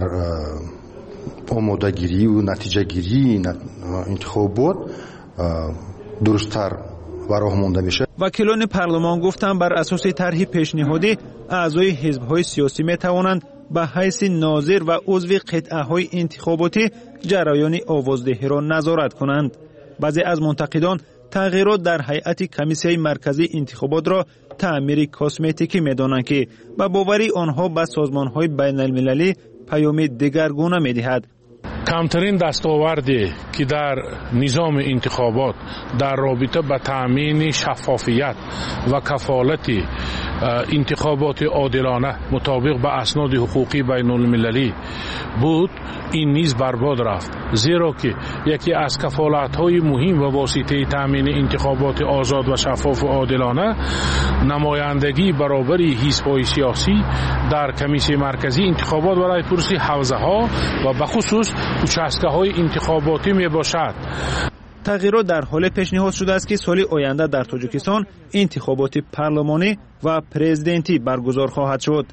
омодагирию натиҷагирии интихобот дурусттар ба роҳ монда мешавад. вакилони парлумон гуфтанд бар асоси тарҳи пешниҳодӣ аъзои ҳизбҳои сиёсӣ метавонанд ба ҳайси нозир ва узви қитъаҳои интихоботӣ ҷараёни овоздеҳиро назорат кунанд. баъзе аз мунтақидон тағйирот дар ҳайати комиссияи марказии интихоботро таъмири косметикӣ медонанд ки ба бовари онҳо ба созмонҳои байналмилалӣ паёми дигаргуна медиҳад. камтарин дастоварде ки дар низоми интихобот дар робита ба таъмини шаффофият ва кафолати интихоботи одилона мутобиқ ба асноди ҳуқуқи байнулмилалӣ буд, ин низ барбод рафт, зеро ки яке аз кафолатҳои муҳим ва воситаи таъмини интихоботи озод ва шаффофу одилона намояндагии баробари ҳизбҳои сиёсӣ дар комиссияи марказии интихобот ва райпурси ҳавзаҳо ва бахусус участкаҳои интихоботӣ мебошад. тағйирот дар ҳоле пешниҳод шудааст ки соли оянда дар тоҷикистон интихоботи парлумонӣ ва президентӣ баргузор хоҳад шуд.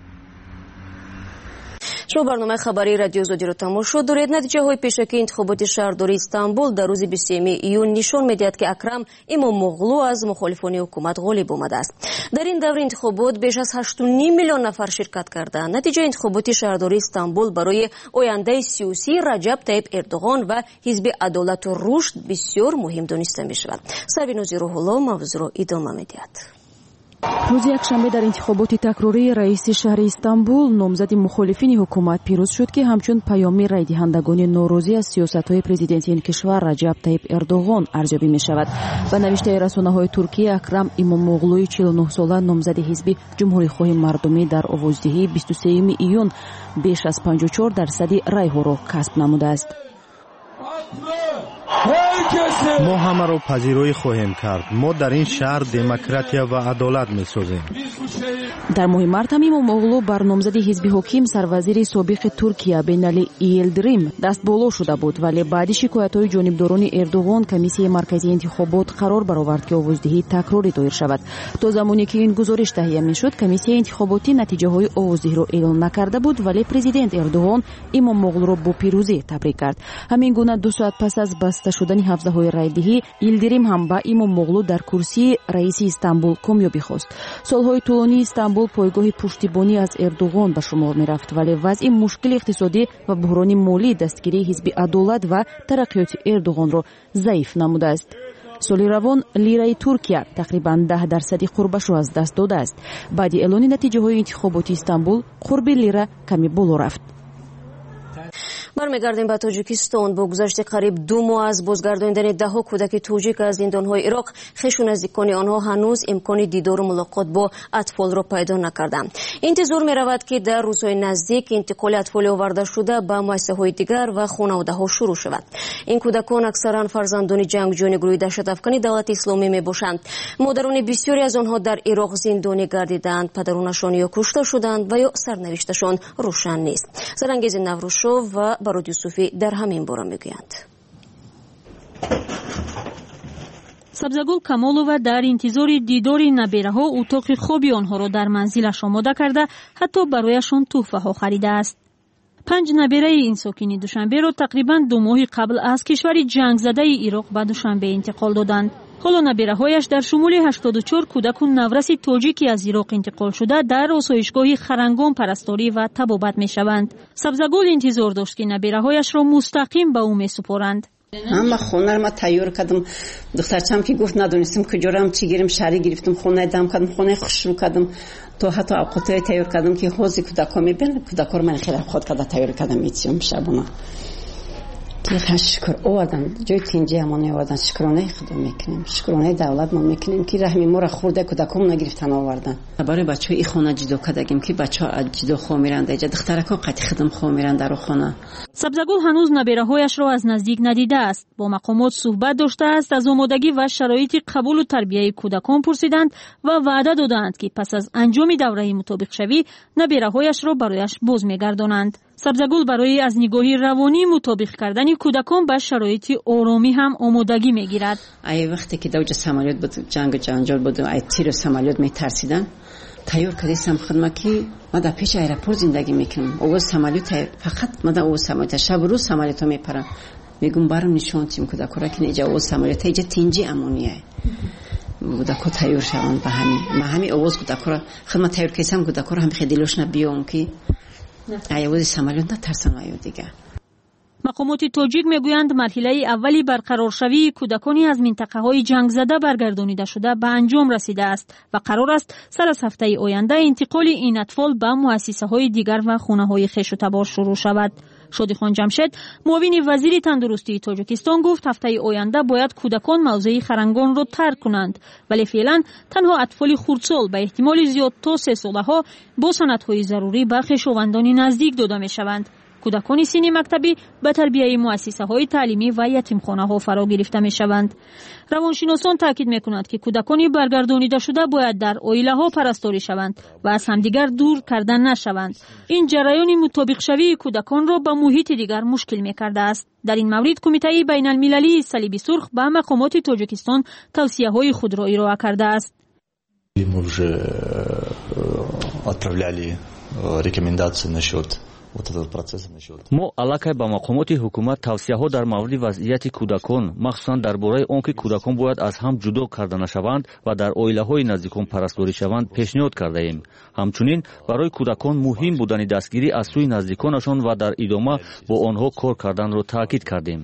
шумо барномаи хабари радиои озодиро тамошо доред. натиҷаҳои пешакии интихоботи шаҳрдории Истанбул дар рӯзи бисту сеюми июн нишон медиҳад ки Акрам Имомоғлу аз мухолифони ҳукумат ғолиб омадааст. дар ин даври интихобот беш аз ҳашту ним миллион нафар ширкат карданд. натиҷаи интихоботи шаҳрдории Истанбул барои ояндаи сиёсӣ Раҷаб Таyyib Эрдоғон ва ҳизби Адолату Рушд бисёр муҳим дониста мешавад. Сарвинози Рӯҳулло мавзӯъро идома медиҳад. рӯзи якшанбе дар интихоботи такрории раиси шаҳри Истанбул номзади мухолифини ҳукумат пирӯз шуд ки ҳамчун паёми райдиҳандагони норозӣ аз сиёсатҳои президентии ин кишвар Раҷаб Таyyib Эрдоғон арзёбӣ мешавад. ба навиштаи расонаҳои Туркия, Акрам Имомоғлуи чилу нӯҳ сола номзади ҳизби ҷумҳурихоҳи мардумӣ дар овоздиҳии бисту сеюми июн беш аз панҷоҳу чор дарсади райҳоро касб намудааст. мо ҳамаро пазироӣ хоҳем кард. мо дар ин шаҳр демократия ва адолат месозем. дар моҳи март ҳам Имомоғлу бар номзади ҳизби ҳоким сарвазири собиқи Туркия Бенали Йилдирим дастболо шуда буд, вале баъди шикоятҳои ҷонибдорони Эрдоғон комиссияи марказии интихобот қарор баровард ки овоздиҳӣ такрорӣ доир шавад. то замоне ки ин гузориш таҳия мешуд, комиссияи интихоботӣ натиҷаҳои овоздиҳиро эълон накарда буд, вале президент Эрдоғон Имомоғлуро бо пирӯзӣ табрик кард. ҳамин гуна ду соат пас аз баста шудани ҳавзаҳои райдиҳӣ, Йилдирим ҳам ба Имомоғлу дар курсии раиси Истанбул комёбӣ хост. солҳои тӯлонии Истанбул пойгоҳи пуштибонӣ аз Эрдоғон ба шумор мерафт, вале вазъи мушкили иқтисодӣ ва буҳрони молӣ дастгирии ҳизби Адолат ва тараққиёти Эрдоғонро заиф намудааст. соли равон лираи Туркия тақрибан даҳ дарсади қурбашро аз даст додааст. баъди эълони натиҷаҳои интихоботи Истанбул, қурби лира каме боло рафт. бармегардем ба тоҷикистон. бо гузашти қариб ду моҳ аз бозгардониндани даҳҳо кӯдаки тоҷик аз зиндонҳои ироқ, хешу наздикони онҳо ҳанӯз имкони дидору мулоқот бо атфолро пайдо накарданд. интизор меравад ки дар рӯзҳои наздик интиқоли атфоли овардашуда ба муассисаҳои дигар ва хонаводаҳо шурӯъ шавад. ин кӯдакон аксаран фарзандони ҷангҷӯёни гурӯҳи даҳшатафкани давлати исломӣ мебошанд. модарони бисёре аз онҳо дар ироқ зиндонӣ гардиданд, падаронашон ё кушта шуданд ва ё сарнавишташон рӯшан нест. Зарангези Наврӯзшов ва барод юсуфی در همین باره میگویند. сабзагул камолова дар интизори дидори набераҳо утоқи хоби онҳоро дар манзилаш омода карда ҳатто барояшон тӯҳфаҳо харидааст. панҷ набераи ин сокини душанберо тақрибан ду моҳи қабл аз кишвари ҷангзадаи ироқ ба душанбе интиқол доданд. ҳоло набераҳояш дар шумули ҳаштоду чор кӯдаку навраси тоҷики аз ироқ интиқол шуда дар осоишгоҳи харангон парасторӣ ва табобат мешаванд. сабзагул интизор дошт ки набераҳояшро мустақим ба ӯ месупоранд. ҳама хонаро ма тайёр кардам. духтарчам ки гуфт надонистам куҷорам чӣ гирим шаҳрӣ гирифтам, хонаи дам кардам, хонаи хушрӯ кардам, то ҳатто авқотое тайёр кардам ки ҳози кӯдако мебинад. кӯдакоро ман хеле авқот карда тайёр кардам этиём шабона. ки шукр овардан ҷои тинҷи ҳамон овардан. шукронаи худо мекунем, шукронаи давлат мо мекунем ки раҳми моро хурда кӯдакомона гирифтан овардан. барои бачаҳои ин хона ҷудо кардагим ки бачаҳо ҷудо хо миранд эҷа, духтарако қати хидм хо миранд дар хона. сабзагул ҳанӯз набераҳояшро аз наздик надидааст. бо мақомот суҳбат доштааст, аз омодагӣ ва шароити қабулу тарбияи кӯдакон пурсиданд ва ваъда доданд ки пас аз анҷоми давраи мутобиқшавӣ набераҳояшро барояш боз мегардонанд. сабзагул барои аз нигоҳи равонӣ мутобиқ кардани кӯдакон ба шароити оромӣ ҳам омодагӣ мегирад. ай вақте ки давҷа самолёт буд, ҷангу ҷанҷол буд, ай тиру самолёт метарсидан, тайёр кардисам хидма ки ма дар пеши аэропорт зиндагӣ мекунам. овоз самолёт фақат ма дар овоз самолёт шабу рӯз самолётҳо мепарам. мегум барам нишон тим кӯдакора ки иҷа овоз самолёт иҷа тинҷи амония. кӯдако тайёр шаванд ба ҳамин. ма ҳамин овоз кӯдакора хидма тайёр кардисам кӯдакора ҳам хе дилошна биём ки аявози самолёт натарсан аю дига. мақомоти тоҷик мегӯянд марҳилаи аввали барқароршавии кӯдакони аз минтақаҳои ҷангзада баргардонидашуда ба анҷом расидааст ва қарор аст сар аз ҳафтаи оянда интиқоли ин атфол ба муассисаҳои дигар ва хонаҳои хешу табор шурӯъ шавад. шодихон ҷамшед, муовини вазири тандурустии Тоҷикистон гуфт ҳафтаи оянда бояд кӯдакон мавзеи харангонро тарк кунанд, вале феълан танҳо атфоли хурдсол ба эҳтимоли зиёд то сесолаҳо бо санадҳои зарурӣ ба хешовандони наздик дода мешаванд. кӯдакони синни мактабӣ ба тарбияи муассисаҳои таълимӣ ва ятимхонаҳо фаро гирифта мешаванд. равоншиносон таъкид мекунанд ки кӯдакони баргардонидашуда бояд дар оилаҳо парасторӣ шаванд ва аз ҳамдигар дур карда нашаванд. ин ҷараёни мутобиқшавии кӯдаконро ба муҳити дигар мушкил мекардааст. дар ин маврид кумитаи байналмилалии салиби сурх ба мақомоти Тоҷикистон тавсияҳои худро ироа кардааст. Мы уже отправляли рекомендации насчет мо аллакай ба мақомоти ҳукумат тавсияҳо дар мавриди вазъияти кӯдакон, махсусан дар бораи он ки кӯдакон бояд аз ҳам ҷудо карда нашаванд ва дар оилаҳои наздикон парасторӣ шаванд пешниҳод кардаем. ҳамчунин барои кӯдакон муҳим будани дастгирӣ аз сӯи наздиконашон ва дар идома бо онҳо кор карданро таъкид кардем.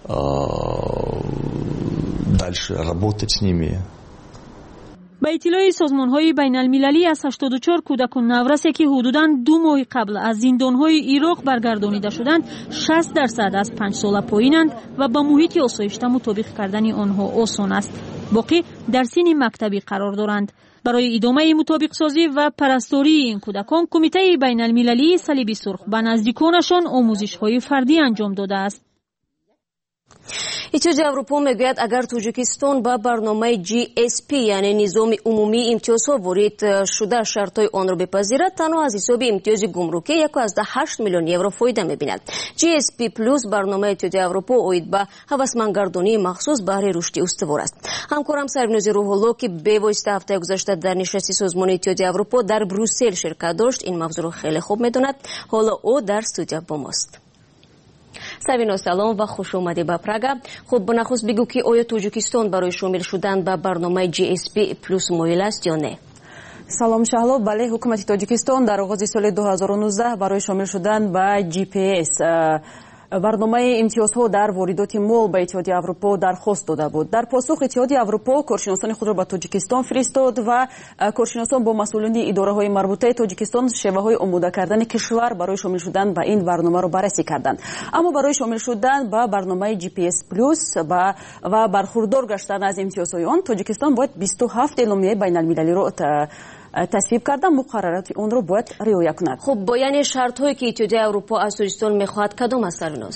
дальше работать с ними. ба иттилои созмонҳои байналмилалӣ аз ҳаштоду чор кӯдаку наврасе ки ҳудудан ду моҳи қабл аз зиндонҳои ироқ баргардонида шуданд, шаст дарсад аз панҷ сола поинанд ва ба муҳити осоишта мутобиқ кардани онҳо осон аст. боқӣ дар синни мактабӣ қарор доранд. барои идомаи мутобиқсозӣ ва парастории ин кӯдакон кумитаи байналмилалии салиби сурх ба наздиконашон омӯзишҳои фардӣ анҷом додааст. иттиҳоди аврупо мегӯяд агар Тоҷикистон ба барномаи ҷи эс пи яъне низоми умумии имтиёзҳо ворид шуда шартҳои онро бипазирад, танҳо аз ҳисоби имтиёзи гумрукӣ як комма ҳашт миллион евро фоида мебинад. ҷи эс пи плюс барномаи иттиҳоди аврупо оид ба ҳавасмандгардонии махсус баҳри рушди устувор аст. ҳамкорам Сарвинози Рӯҳулло ки бевосита ҳафтаи гузашта дар нишасти созмони иттиҳоди аврупо дар Брюссел ширкат дошт, ин мавзӯъро хеле хуб медонад. ҳоло ӯ дар студия бо мост. савино салом ва хуш омадӣ ба Прага. хуб, нахуст бигӯ ки оё Тоҷикистон барои шомил шудан ба барномаи ҷи эс пи плюс моил аст ё не? салом Шаҳло, бале, ҳукумати Тоҷикистон дар оғози соли ду ҳазору нуздаҳ барои шомил шудан ба ҷи пи эс барномаи имтиёзҳо дар воридоти мол ба иттиҳоди аврупо дархост дода буд. дар посух иттиҳоди аврупо коршиносони худро ба Тоҷикистон фиристод ва коршиносон бо масъулини идораҳои марбутаи Тоҷикистон шеваҳои омода кардани кишвар барои шомил шудан ба ин барномаро баррасӣ карданд. аммо барои шомил шудан ба барномаи ҷи пи эс плюс ва бархурдор гаштан аз имтиёзҳои он, Тоҷикистон бояд бисту ҳафт эъломияи байналмилалиро тасвиб карда, муқаррароти онро бояд риоя кунад. хуб, бо яъне шартҳое ки иттиҳоди аврупо аз Тоҷикистон мехоҳад кадом аст Сарвиноз?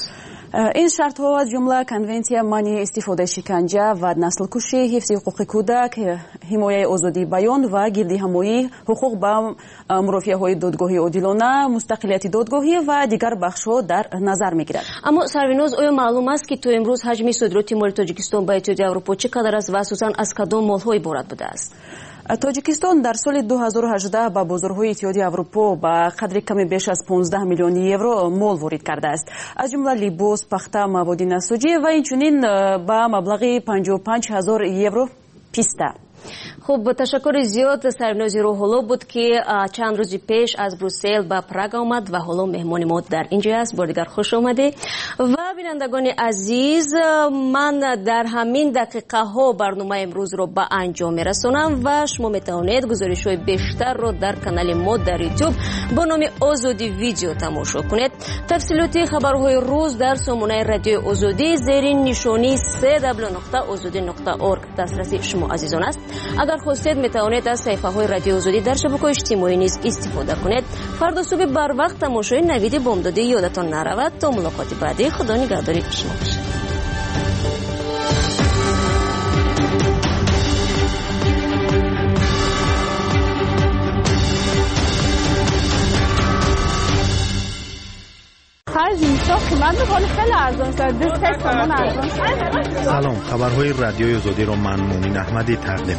این شرط ها از جمله کنونسیا منع استفاده شکنجه و نسل کشی، حفظ حقوق کودک، حمایت آزادی بیان و گردی همایی حقوق به مرافعه های دادگاهی عادلانه، مستقلیت دادگاهی و دیگر بخش ها در نظر میگیرد. اما سرویناز آیا معلوم است که تا امروز حجم صادرات مال تاجیکستان به اتحادیه اروپا چقدر است و اساساً از کدام مال های عبارت بوده است؟ تاجیکستان در سال دو هزار و هجده به بازارهای اتحادیه اروپا به قدر کمی بیش از پانزده میلیون یورو مال وارد کرده است، از جمله لباس، پخته، مواد نساجی و اینچنین به مبلغ پنجاه و پنج هزار یورو پیسته. خب تشکر زیاد. سرنوز روحولو بود که چند روزی پیش از بروسل به پراگ آمد و حالا مهمان ما در اینجا است. بار دیگر خوش آمده. و بینندگان عزیز، من در همین دقیقه ها برنامه امروز رو به انجام میرسونم و شما میتوانید گزارش های بیشتر رو در کانال ما در یوتیوب با نام آزادی ویدیو تماشا کنید. تفصیلات خبرهای روز در سامانه رادیو آزادی زیرین نشانی سه دبلیو نقطه آزادی نقطه اورگ دسترسی شما عزیزان است. اگر خواستید میتوانید از صفحه های رادیو آزادی در شبکه اجتماعی نیز استفاده کنید. فردا صبح بر وقت تماشای نوید بامدادی یادتان نرود. تا ملاقات بعدی، خدا نگهداری شما باشد. سلام، خبرهای رادیوی آزادی رو من مومین احمدی تقدیم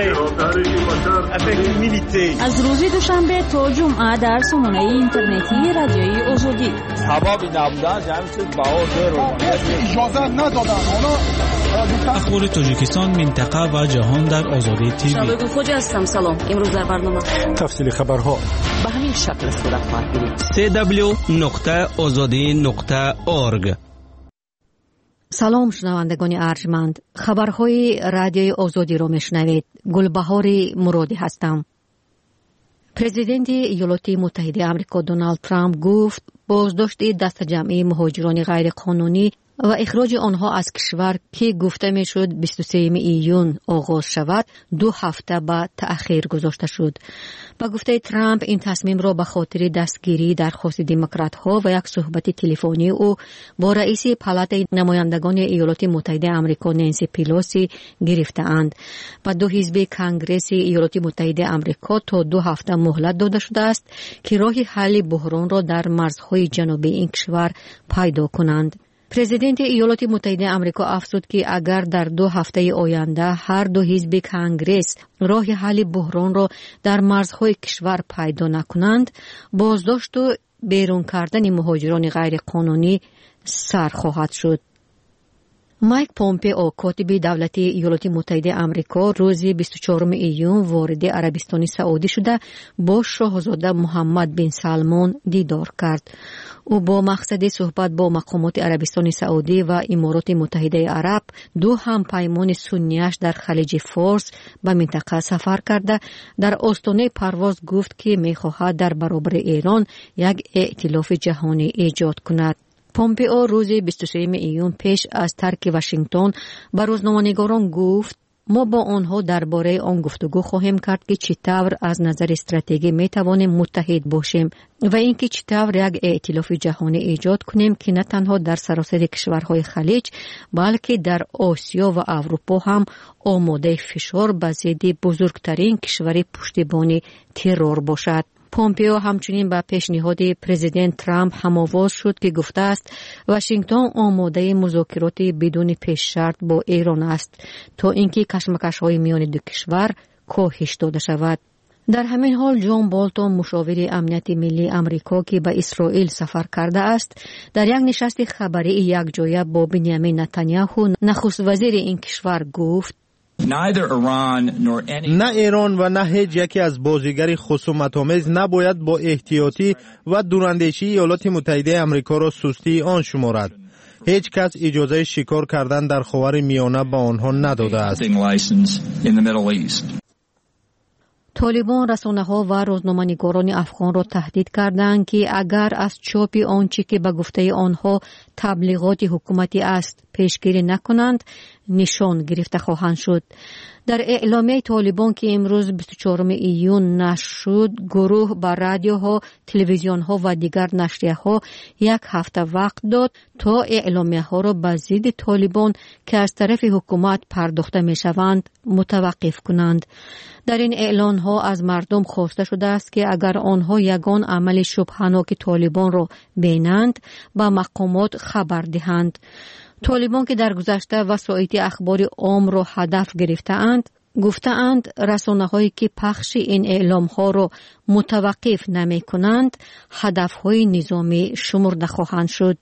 می‌کنم. از روز دوشنبه تا جمعه در سامانه اینترنتی رادیوی آزادی. سبب نبودن همین چیز باور رو اجازه ندادن. اخبار تاجیکستان، منطقه و جهان در آزادی تیوی. شبکه خوجا هستم. سلام. امروز در برنامه تفصیل خبرها به همین شکل صورت خواهد سه دبلیو نقطه آزادی نقطه اورگ. سلام شنوندگان ارجمند، خبرهای رادیوی آزادی رو میشنوید. گلبهار مرادی هستم. پرزیدنت ایالات متحده آمریکا دونالد ترامپ گفت بازداشت دست جمعی مهاجران غیر قانونی و اخراج آنها از کشور که گفته میشد بیست و سوم ایون آغاز شود دو هفته بعد تأخیر گذاشته شد. با گفته ترامپ این تصمیم را به خاطر دستگیری درخواست دموکرات ها و یک صحبت تلفنی او با رئیس پالات نمایندگان ایالات متحده آمریکا نانسی پیلوسی گرفته‌اند. با دو حزب کنگره ایالات متحده آمریکا تا دو هفته مهلت داده شده است که راه حل بحران را در مرزهای جنوبی این کشور پیدا کنند. پرزیدنت ایالات متحده آمریکا افزود که اگر در دو هفته آینده هر دو حزب کنگرس راه حل بحران را در مرزهای کشور پیدا نکنند، بازداشت و بیرون کردن مهاجران غیر قانونی سر خواهد شد. مایک پومپئو کاتب دولتی ایالات متحده آمریکا روز بیست و چهارم ایون وارد عربستان سعودی شده با شاهزاده محمد بن سلمان دیدار کرد. او با مقصد صحبت با مقامات عربستان سعودی و امارات متحده عرب، دو همپیمان سنیش در خلیج فارس به منطقه سفر کرده در آستانه پرواز گفت که می‌خواهد در برابر ایران یک ائتلاف جهانی ایجاد کند. پومپئو روز بیست و سوم ایون پیش از ترک واشنگتن به روزنامه‌نگاران گفت ما با آنها درباره آن گفتگو خواهیم کرد که چطور از نظر استراتژی می توانیم متحد باشیم و اینکه چطور یک ائتلاف جهانی ایجاد کنیم که نه تنها در سراسر کشورهای خلیج بلکه در آسیا و اروپا هم آماده فشار به ضد بزرگترین کشور پشتیبان ترور باشد. پومپئو همچنین با پیشنهاد پرزیدنت ترامپ هم‌آواز شد که گفته است واشنگتن آماده مذاکرات بدون پیش شرط با ایران است تا اینکه کشمکش‌های میان دو کشور کاهش داده شود. در همین حال جان بالتون مشاور امنیت ملی آمریکا که به اسرائیل سفر کرده است در یک نشست خبری یکجایه با بنیامین نتانیاهو نخست وزیر این کشور گفت نه ایران و نه هیچ یکی از بازیگر خصومت‌آمیز نباید با احتیاطی و دوراندیشی ایالات متحده آمریکا را سستی آن شمارد. هیچ کس اجازه شکار کردن در خاور میانه به آنها نداده است. طالبان رسانه‌ها و روزنامه‌نگاران افغان را تهدید کردند که اگر از چاپ آنچه که به گفته آنها تبلیغات حکومتی است پیشگیری نکنند نشان گرفته خواهند شد. در اعلامیه طالبان که امروز بیست و چهارم ایون نشر شد، گروه با رادیوها، تلویزیونها و دیگر نشریه‌ها یک هفته وقت داد تا اعلامیه‌ها را به ضد طالبان که از طرف حکومت پرداخته می‌شوند متوقف کنند. در این اعلان‌ها از مردم خواسته شده است که اگر آنها یگان عمل شبهه‌ناک طالبان را بینند به مقامات خبر دهند. طالبان که در گذشته وسایط اخبار عام را هدف گرفته‌اند، گفته‌اند رسانه‌هایی که پخش این اعلام‌ها را متوقف نمی‌کنند، هدف‌های نظامی شمرده خواهند شد.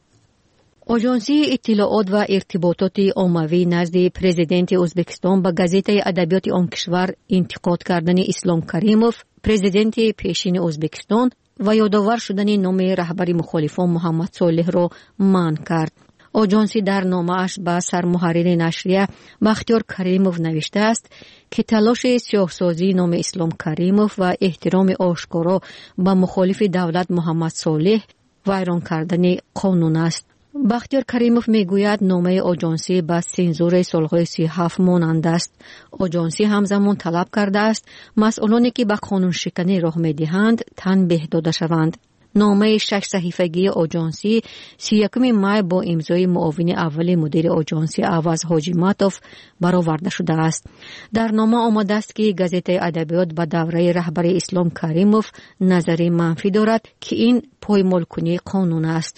آژانسی اطلاعات و ارتباطات عمومی نزد پرزیدنت ازبکستان به گازیته ادبیات آن کشور انتقاد کردن اسلام کریموف، پرزیدنت پیشین ازبکستان، و یادآور شدن نام رهبر مخالفان محمد صالح را منع کرد. آژانسی در نامه‌اش به سرمحرر نشریه بختیار کریموف نوشته است که تلاش سیاه‌سازی نام اسلام کریموف و احترام آشکارا به مخالف دولت محمد صالح ویران کردن قانون است. بختیار کریموف میگوید نامه آژانسی به سنزور سالهای سی و هفت مانند است. آژانسی همزمان طلب کرده است مسئولانی که به قانون شکنی راه میدهند تنبیه داده شوند. نامه شش صحیفگی آژانسی سی و یکم می با امضای معاون اول مدیر آژانسی عوض حاجی ماتوف برآورده شده است. در نامه آمده است که گازیته ادبیات به دوره رهبر اسلام کریموف نظر منفی دارد که این پایمال کنی قانون است.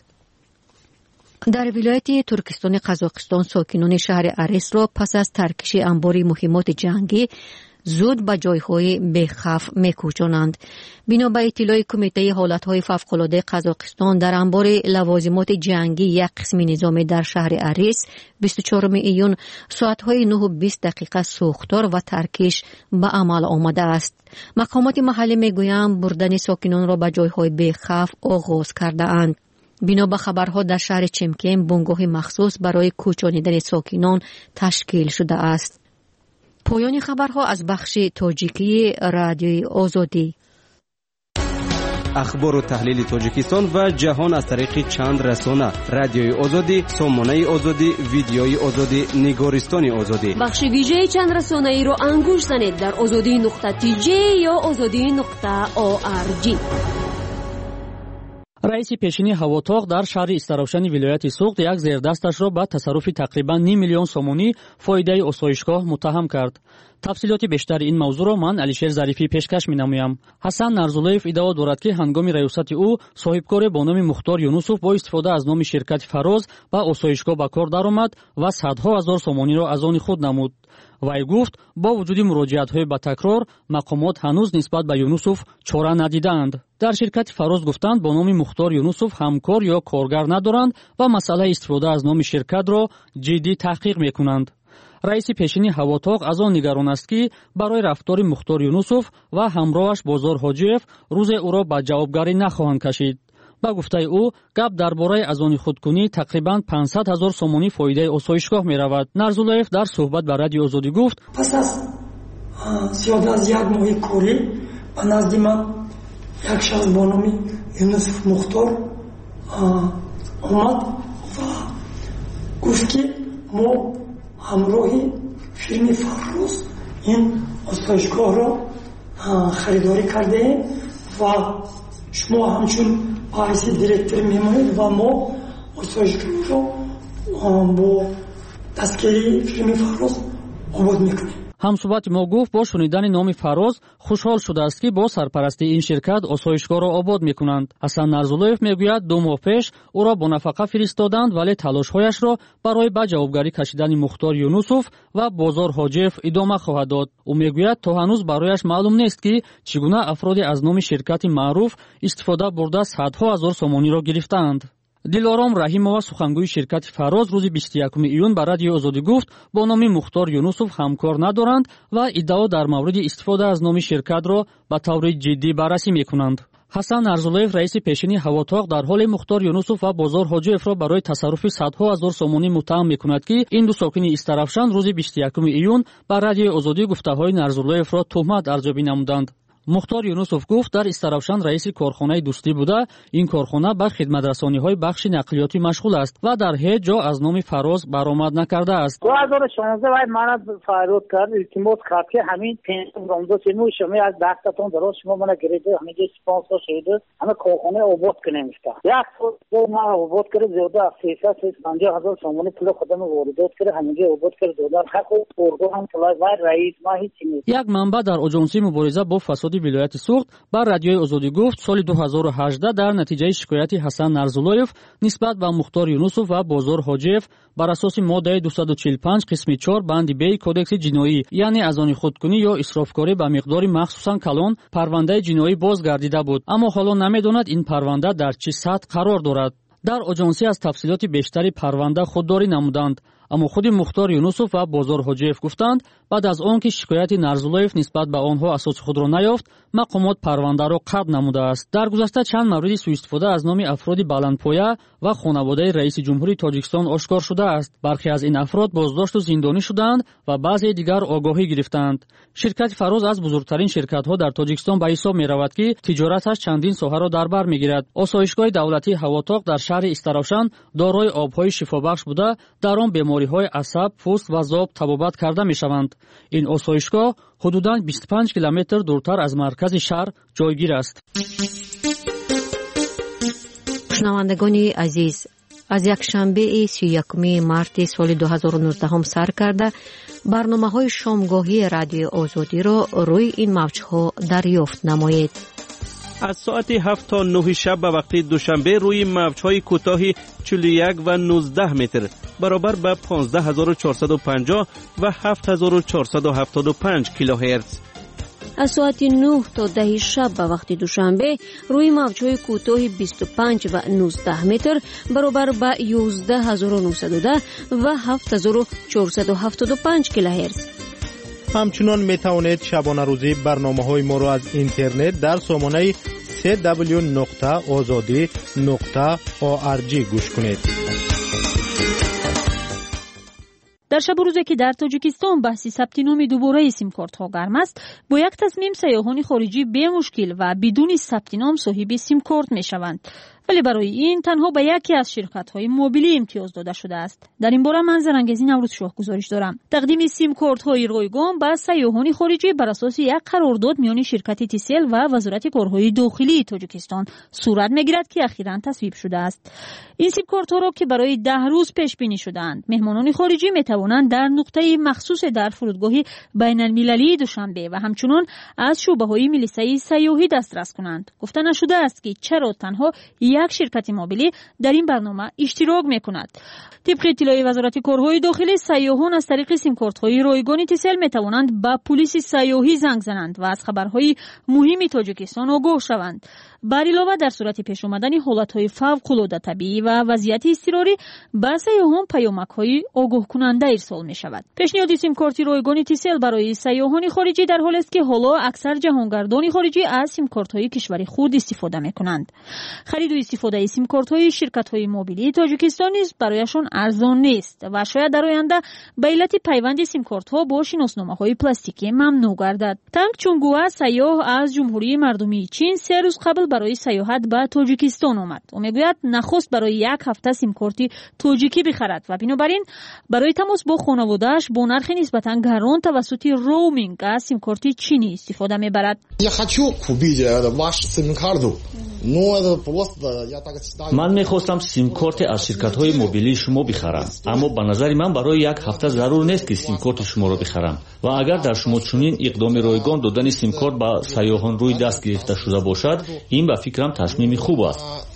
در ولایت ترکستان قزاقستان ساکنان شهر اریس را پس از ترکش انبار مهمات جنگی زود به جایهای بی‌خوف می‌کوچانند. بنا به اطلاع کمیته حالتهای فوق‌العاده قزاقستان، در انبار لوازمات جنگی یک قسم نظامی در شهر اریس بیست و چهارم ایون ساعتهای نه و بیست دقیقه سوختار و ترکش به عمل آمده است. مقامات محلی میگویند بردن ساکنان را به جایهای بی‌خوف آغاز کرده اند. بنا به خبرها در شهر چمکین بنگاه مخصوص برای کوچانیدن ساکنان تشکیل شده است. پایان خبرها از بخش تاجیکی رادیوی آزادی. اخبار و تحلیل تاجیکستان و جهان از طریق چند رسانه: رادیوی آزادی، سامانه آزادی، ویدیوی آزادی، نگارستان آزادی. بخش ویژه چند رسانه ای را انگوش زنید در آزادی نقطه تی جی یا آزادی نقطه او آر جی. رئیس پیشینی هواتاق در شهر استراوشن ولایت سوخت یک زیردستش را به تصرف تقریبا نیم میلیون سومونی فایده آسایشگاه متهم کرد. تفصیلات بیشتر این موضوع را من علیشیر ظریفی پیشکش می‌نمایم. حسن نرزولایف ادعا دارد که هنگام ریاست او صاحبکار با نام مختار یونوسوف با استفاده از نام شرکت فراز با آسایشگاه به کار درآمد و صدها هزار سومونی را از آن خود نمود. وی گفت با وجود مراجعت‌های با تکرار مقامات هنوز نسبت به یونوسوف چاره ندیدند. در شرکت فراز گفتند با نام مختار یونوسوف همکار یا کارگر ندارند و مسئله استفاده از نام شرکت را جدی تحقیق می‌کنند. رئیس پیشینی هواتاق از آن نگران است که برای رفتار مختار یونوسوف و همراهش بازار حاجیف روز او را به جوابگری نخواهند کشید. با گفته او گپ درباره از آن خودکنی تقریبا پانصد هزار سومونی فایده آسایشگاه می رود. نرزولایف در صحبت با رادیو آزادی گفت پس از زیاد از یک ماه کاری به نزد من یک شخص با نام یونوسوف مختار آمد و گفت که ما همراهی فیلم فراز این آسایشگاه را خریداری کرده و شما همچون باعث دیرکتر میمونید و ما آسایشگاه را با دستگیری فیلم فراز آباد میکنیم. همصحبت ما گفت با شنیدن نام فراز خوشحال شده است که با سرپرستی این شرکت آسایشگاه را آباد میکنند. حسن نرزولایف میگوید دو ماه پیش او را با نفقه فرستادند ولی تلاشهایش را برای به جوابگری کشیدن مختار یونوسوف و بازار حاجیف ادامه خواهد داد. او میگوید تا هنوز برایش معلوم نیست که چگونه افرادی از نام شرکت معروف استفاده برده صدها هزار سومونی را گرفتند. دلارام رحیمова سخنگوی شرکت فراز روز بیست و یکم ایون به رادیو آزادی گفت با نام مختار یونوسوف همکار ندارند و ادعا در مورد استفاده از نام شرکت را به طور جدی بررسی میکنند. حسن نرزولایف رئیس پیشینی هواتاق در حال مختار یونوسوف و بازار حاجیف را برای تصرف صدها هزار سومونی متهم میکند که این دو ساکن استراوشن روز بیست و یکم ایون به رادیو آزادی گفته‌های نرزولایف را تهمت ارزیابی نمودند. мухтор юнусов гуфт дар Истаравшан раиси корхонаи дӯстӣ буда ин корхона ба хидматрасониҳои бахши нақлиётӣ машғул аст ва дар ҳеҷ ҷо аз номи Фароз баромад накардааст. دو هزار و شانزده باید من فرود کرد التماس کرد که همین پنج رومدا سیمو شما از دستتون درست شما من گرفته همه چیز اسپانسر شده همه کارخانه آباد کنیم است یک سال ما آباد کرد زیاده سیصد پنجاه هزار تومان پول خودم واردات کرد همه آباد کرد دلار حق و اردو هم طلای باید رئیس ما هیچ نیست. یک منبع در اجنسی مبارزه با فساد ولایت سوخت با رادیوی آزادی گفت سال دو هزار و هجده در نتیجه شکایت حسن نرزولویف نسبت به مختار یونسوف و بازار حاجیف بر اساس ماده دویست و چهل و پنج قسم چهار بند بی کودکس جنایی یعنی از آن خودکنی یا اسرافکاری به مقدار مخصوصا کلان پرونده جنایی بازگردیده بود، اما حالا نمیداند این پرونده در چه سطح قرار دارد. در اجنسی از تفصیلات بیشتری پرونده خودداری نمودند، اما خود مختار یونسوف و بازار حاجیف گفتند بعد از آنکه شکایت نرزولویف نسبت به آنها اساس خود را نیافت مقامات پرونده را قطع نموده است. در گذشته چند مورد سوء استفاده از نام افراد بلندپایه و خانواده رئیس جمهوری تاجیکستان آشکار شده است. برخی از این افراد بازداشت و زندانی شدند و بعضی دیگر آگاهی گرفتند. شرکت فراز از بزرگترین شرکت‌ها در تاجیکستان به حساب می‌رود که تجارتش چندین ساحه را در بر می‌گیرد. آسایشگاه دولتی هواتاق در شهر استراوشان دارای آب‌های شفابخش بوده، در آن بیماری‌های عصب، پوست و ذوب طبابت کرده می‌شوند. این آسایشگاه حدوداً بیست و پنج کیلومتر دورتر از مرکز شهر جایگیر است. شنوندگان عزیز، از یک شنبه سی و یکم مارت سال دو هزار و نوزده هم سر کرده برنامه‌های شامگاهی رادیو آزادی را روی این موج‌ها دریافت نمایید. از ساعت هفت تا نه شب به وقت دوشنبه روی موج‌های کوتاه چهل و یک و نوزده متر برابر به پانزده هزار و چهارصد و پنجاه و هفت هزار و چهارصد و هفتاد و پنج کیلوهرتز. از ساعت نه تا ده شب به وقت دوشنبه روی موج‌های کوتاه بیست و پنج و نوزده متر برابر به یازده هزار و نهصد و ده و هفت هزار و چهارصد و هفتاد و پنج کیلوهرتز. همچنان می توانید شبانه روزی برنامه‌های ما را از اینترنت در سامانه سی دبلیو نقطه آزادی نقطه او آر جی گوش کنید. در شب و روزی که در تاجیکستان بحث ثبت نام دوباره سیم کارت ها گرم است، با یک تصمیم سیاحان خارجی به مشکل و بدون ثبت نام صاحب سیم کارت می شوند. ولی برای این تنها به یکی از شرکت‌های موبیلی امتیاز داده شده است. در این باره من زرنگزی نوروز شاه گزارش دارم. تقدیم سیم کارت‌های رایگان به سیاحان خارجی بر اساس یک قرارداد میان شرکت تیسل و وزارت کارهای داخلی تاجیکستان صورت می‌گیرد که اخیراً تصویب شده است. این سیم کارت‌ها را که برای ده روز پیش بینی شده‌اند، مهمانان خارجی می‌توانند در نقطه مخصوص در فرودگاه بین‌المللی دوشنبه و همچنین از شعبه‌های ملیسه سیاحی دسترس کنند. گفته نشده است که چرا تنها یک شرکت موبیلی در این برنامه اشتراک میکند. طبق اطلاع وزارت کارهای داخلی، سیاحان از طریق سیم کارت‌های رایگان تیسل میتوانند به پلیس سیاحی زنگ زنند و از خبرهای مهم تاجیکستان آگاه شوند. بر علاوه در صورت پیش آمدن حالت‌های فوق‌العاده طبیعی و وضعیت اضطراری به سیاحان پیامک‌های آگاه کننده ارسال می‌شود. پیشنهاد سیم کارت رایگان تیسل برای سیاحان خارجی در حالی است که حالا اکثر جهانگردان خارجی از سیم کارت‌های کشور خود استفاده می‌کنند. خرید و استفاده سیم کارت‌های شرکت‌های موبیلی تاجیکستان نیز برایشان ارزان نیست و شاید در آینده به علت پیوند سیم کارت‌ها با شناسنامه‌های پلاستیکی ممنوع گردد. تانگ چونگوا سیاح از جمهوری مردمی چین سه روز قبل برای سیاحت به تاجیکستان آمد و میگوید نخست برای یک هفته سیم کارت تاجیکی بخرد و بنابراین برای تماس با خانواده‌اش با نرخ نسبتاً گران توسط رومینگ از سیم کارت چینی استفاده میبرد. من میخواستم سیم کارت از شرکت های موبیلی شما بخرم، اما به نظر من برای یک هفته ضرور نیست که سیم کارت شما را بخرم و اگر در شما چنین اقدام رایگان دادن سیم کارت به سیاحان روی دست گرفته شده باشد، این به فکرم تصمیم خوب است.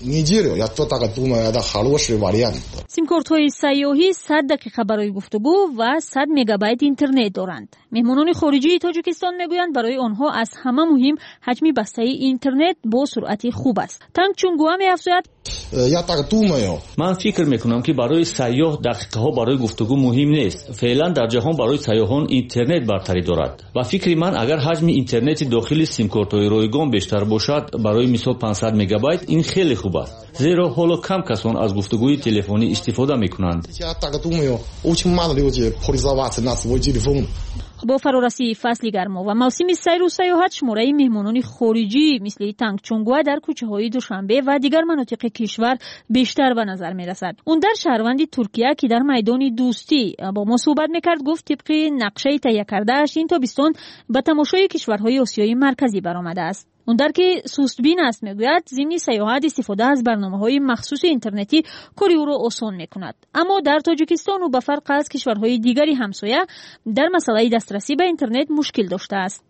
سیم کارت های سیاحی صد دقیقه برای گفتگو و صد مگابایت اینترنت دارند. مهمانان خارجی تاجیکستان میگویند برای آنها از همه مهم حجم بسته اینترنت با سرعت خوب است. تانگ چونگوا می‌افزاید من فکر میکنم که برای سیاح دقیقه ها برای گفتگو مهم نیست. فعلا در جهان برای سیاحان اینترنت برتری دارد و فکر من اگر حجم اینترنت داخلی سیم کارت های رایگان بیشتر باشد، برای مثال پانصد مگابایت، این خیلی خوب است، زیرا حالا کم کسان از گفتگوی تلفنی استفاده میکنند. با فرارسی فصل گرما و موسم سیر و سیاحت شماره مهمانان خارجی مثل تانگچونگوا در کوچه‌های دوشنبه و دیگر مناطق کشور بیشتر به نظر می‌رسد. اون در شهروند ترکیه که در میدان دوستی با ما صحبت می‌کرد گفت طبق نقشه تهیه کرده‌اش این تابستان به تماشای کشورهای آسیای مرکزی برآمده است. اون در که سستبین است میگوید ضمن سیاحت استفاده از برنامه‌های مخصوص اینترنتی کاری او را آسان می‌کند. اما در تاجیکستان و به فرق از کشورهای دیگری همسایه در مسئله دسترسی به اینترنت مشکل داشته است.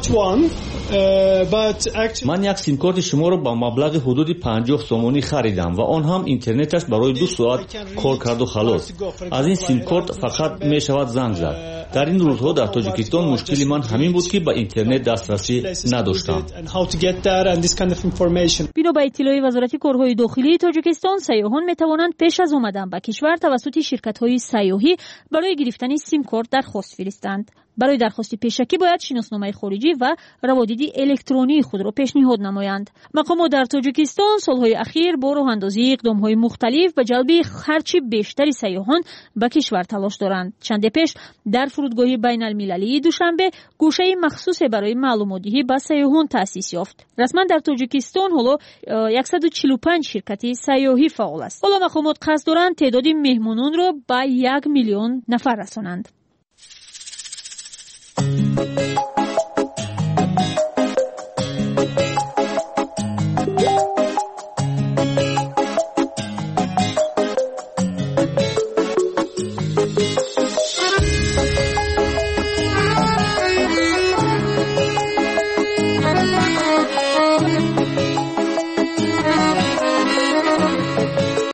من یک سیم کارت شما را با مبلغ حدود پنجاه سومانی خریدم و آن هم اینترنتش برای دو ساعت کار کرد و خلاص. از این سیم کارت فقط می‌شود زنگ زد. در این روزها در تاجیکستان مشکلی من همین بود که به اینترنت دسترسی نداشتم. بنا به اطلاع وزارت کارهای داخلی تاجیکستان، سیاحان میتوانند پیش از آمدن به کشور توسط شرکت‌های سیاحی برای گرفتن سیم کارت درخواست فرستند. برای درخواست پیشکی باید شناسنامه خارجی و روابط الکترونی خود را پیشنهاد نمایند. مقامات در تاجیکستان سالهای اخیر با راه اندازی اقدام‌های مختلف به جلب هرچی بیشتری سیاحان به کشور تلاش دارند. چند پیش در فرودگاه بین‌المللی دوشنبه گوشه مخصوص برای معلومات‌دهی به سیاحان تأسیس یافت. رسما در تاجیکستان حالا صد و چهل و پنج شرکت سیاحی فعال است. حالا مقامات قصد دارند تعداد مهمانان را به یک میلیون نفر رسانند.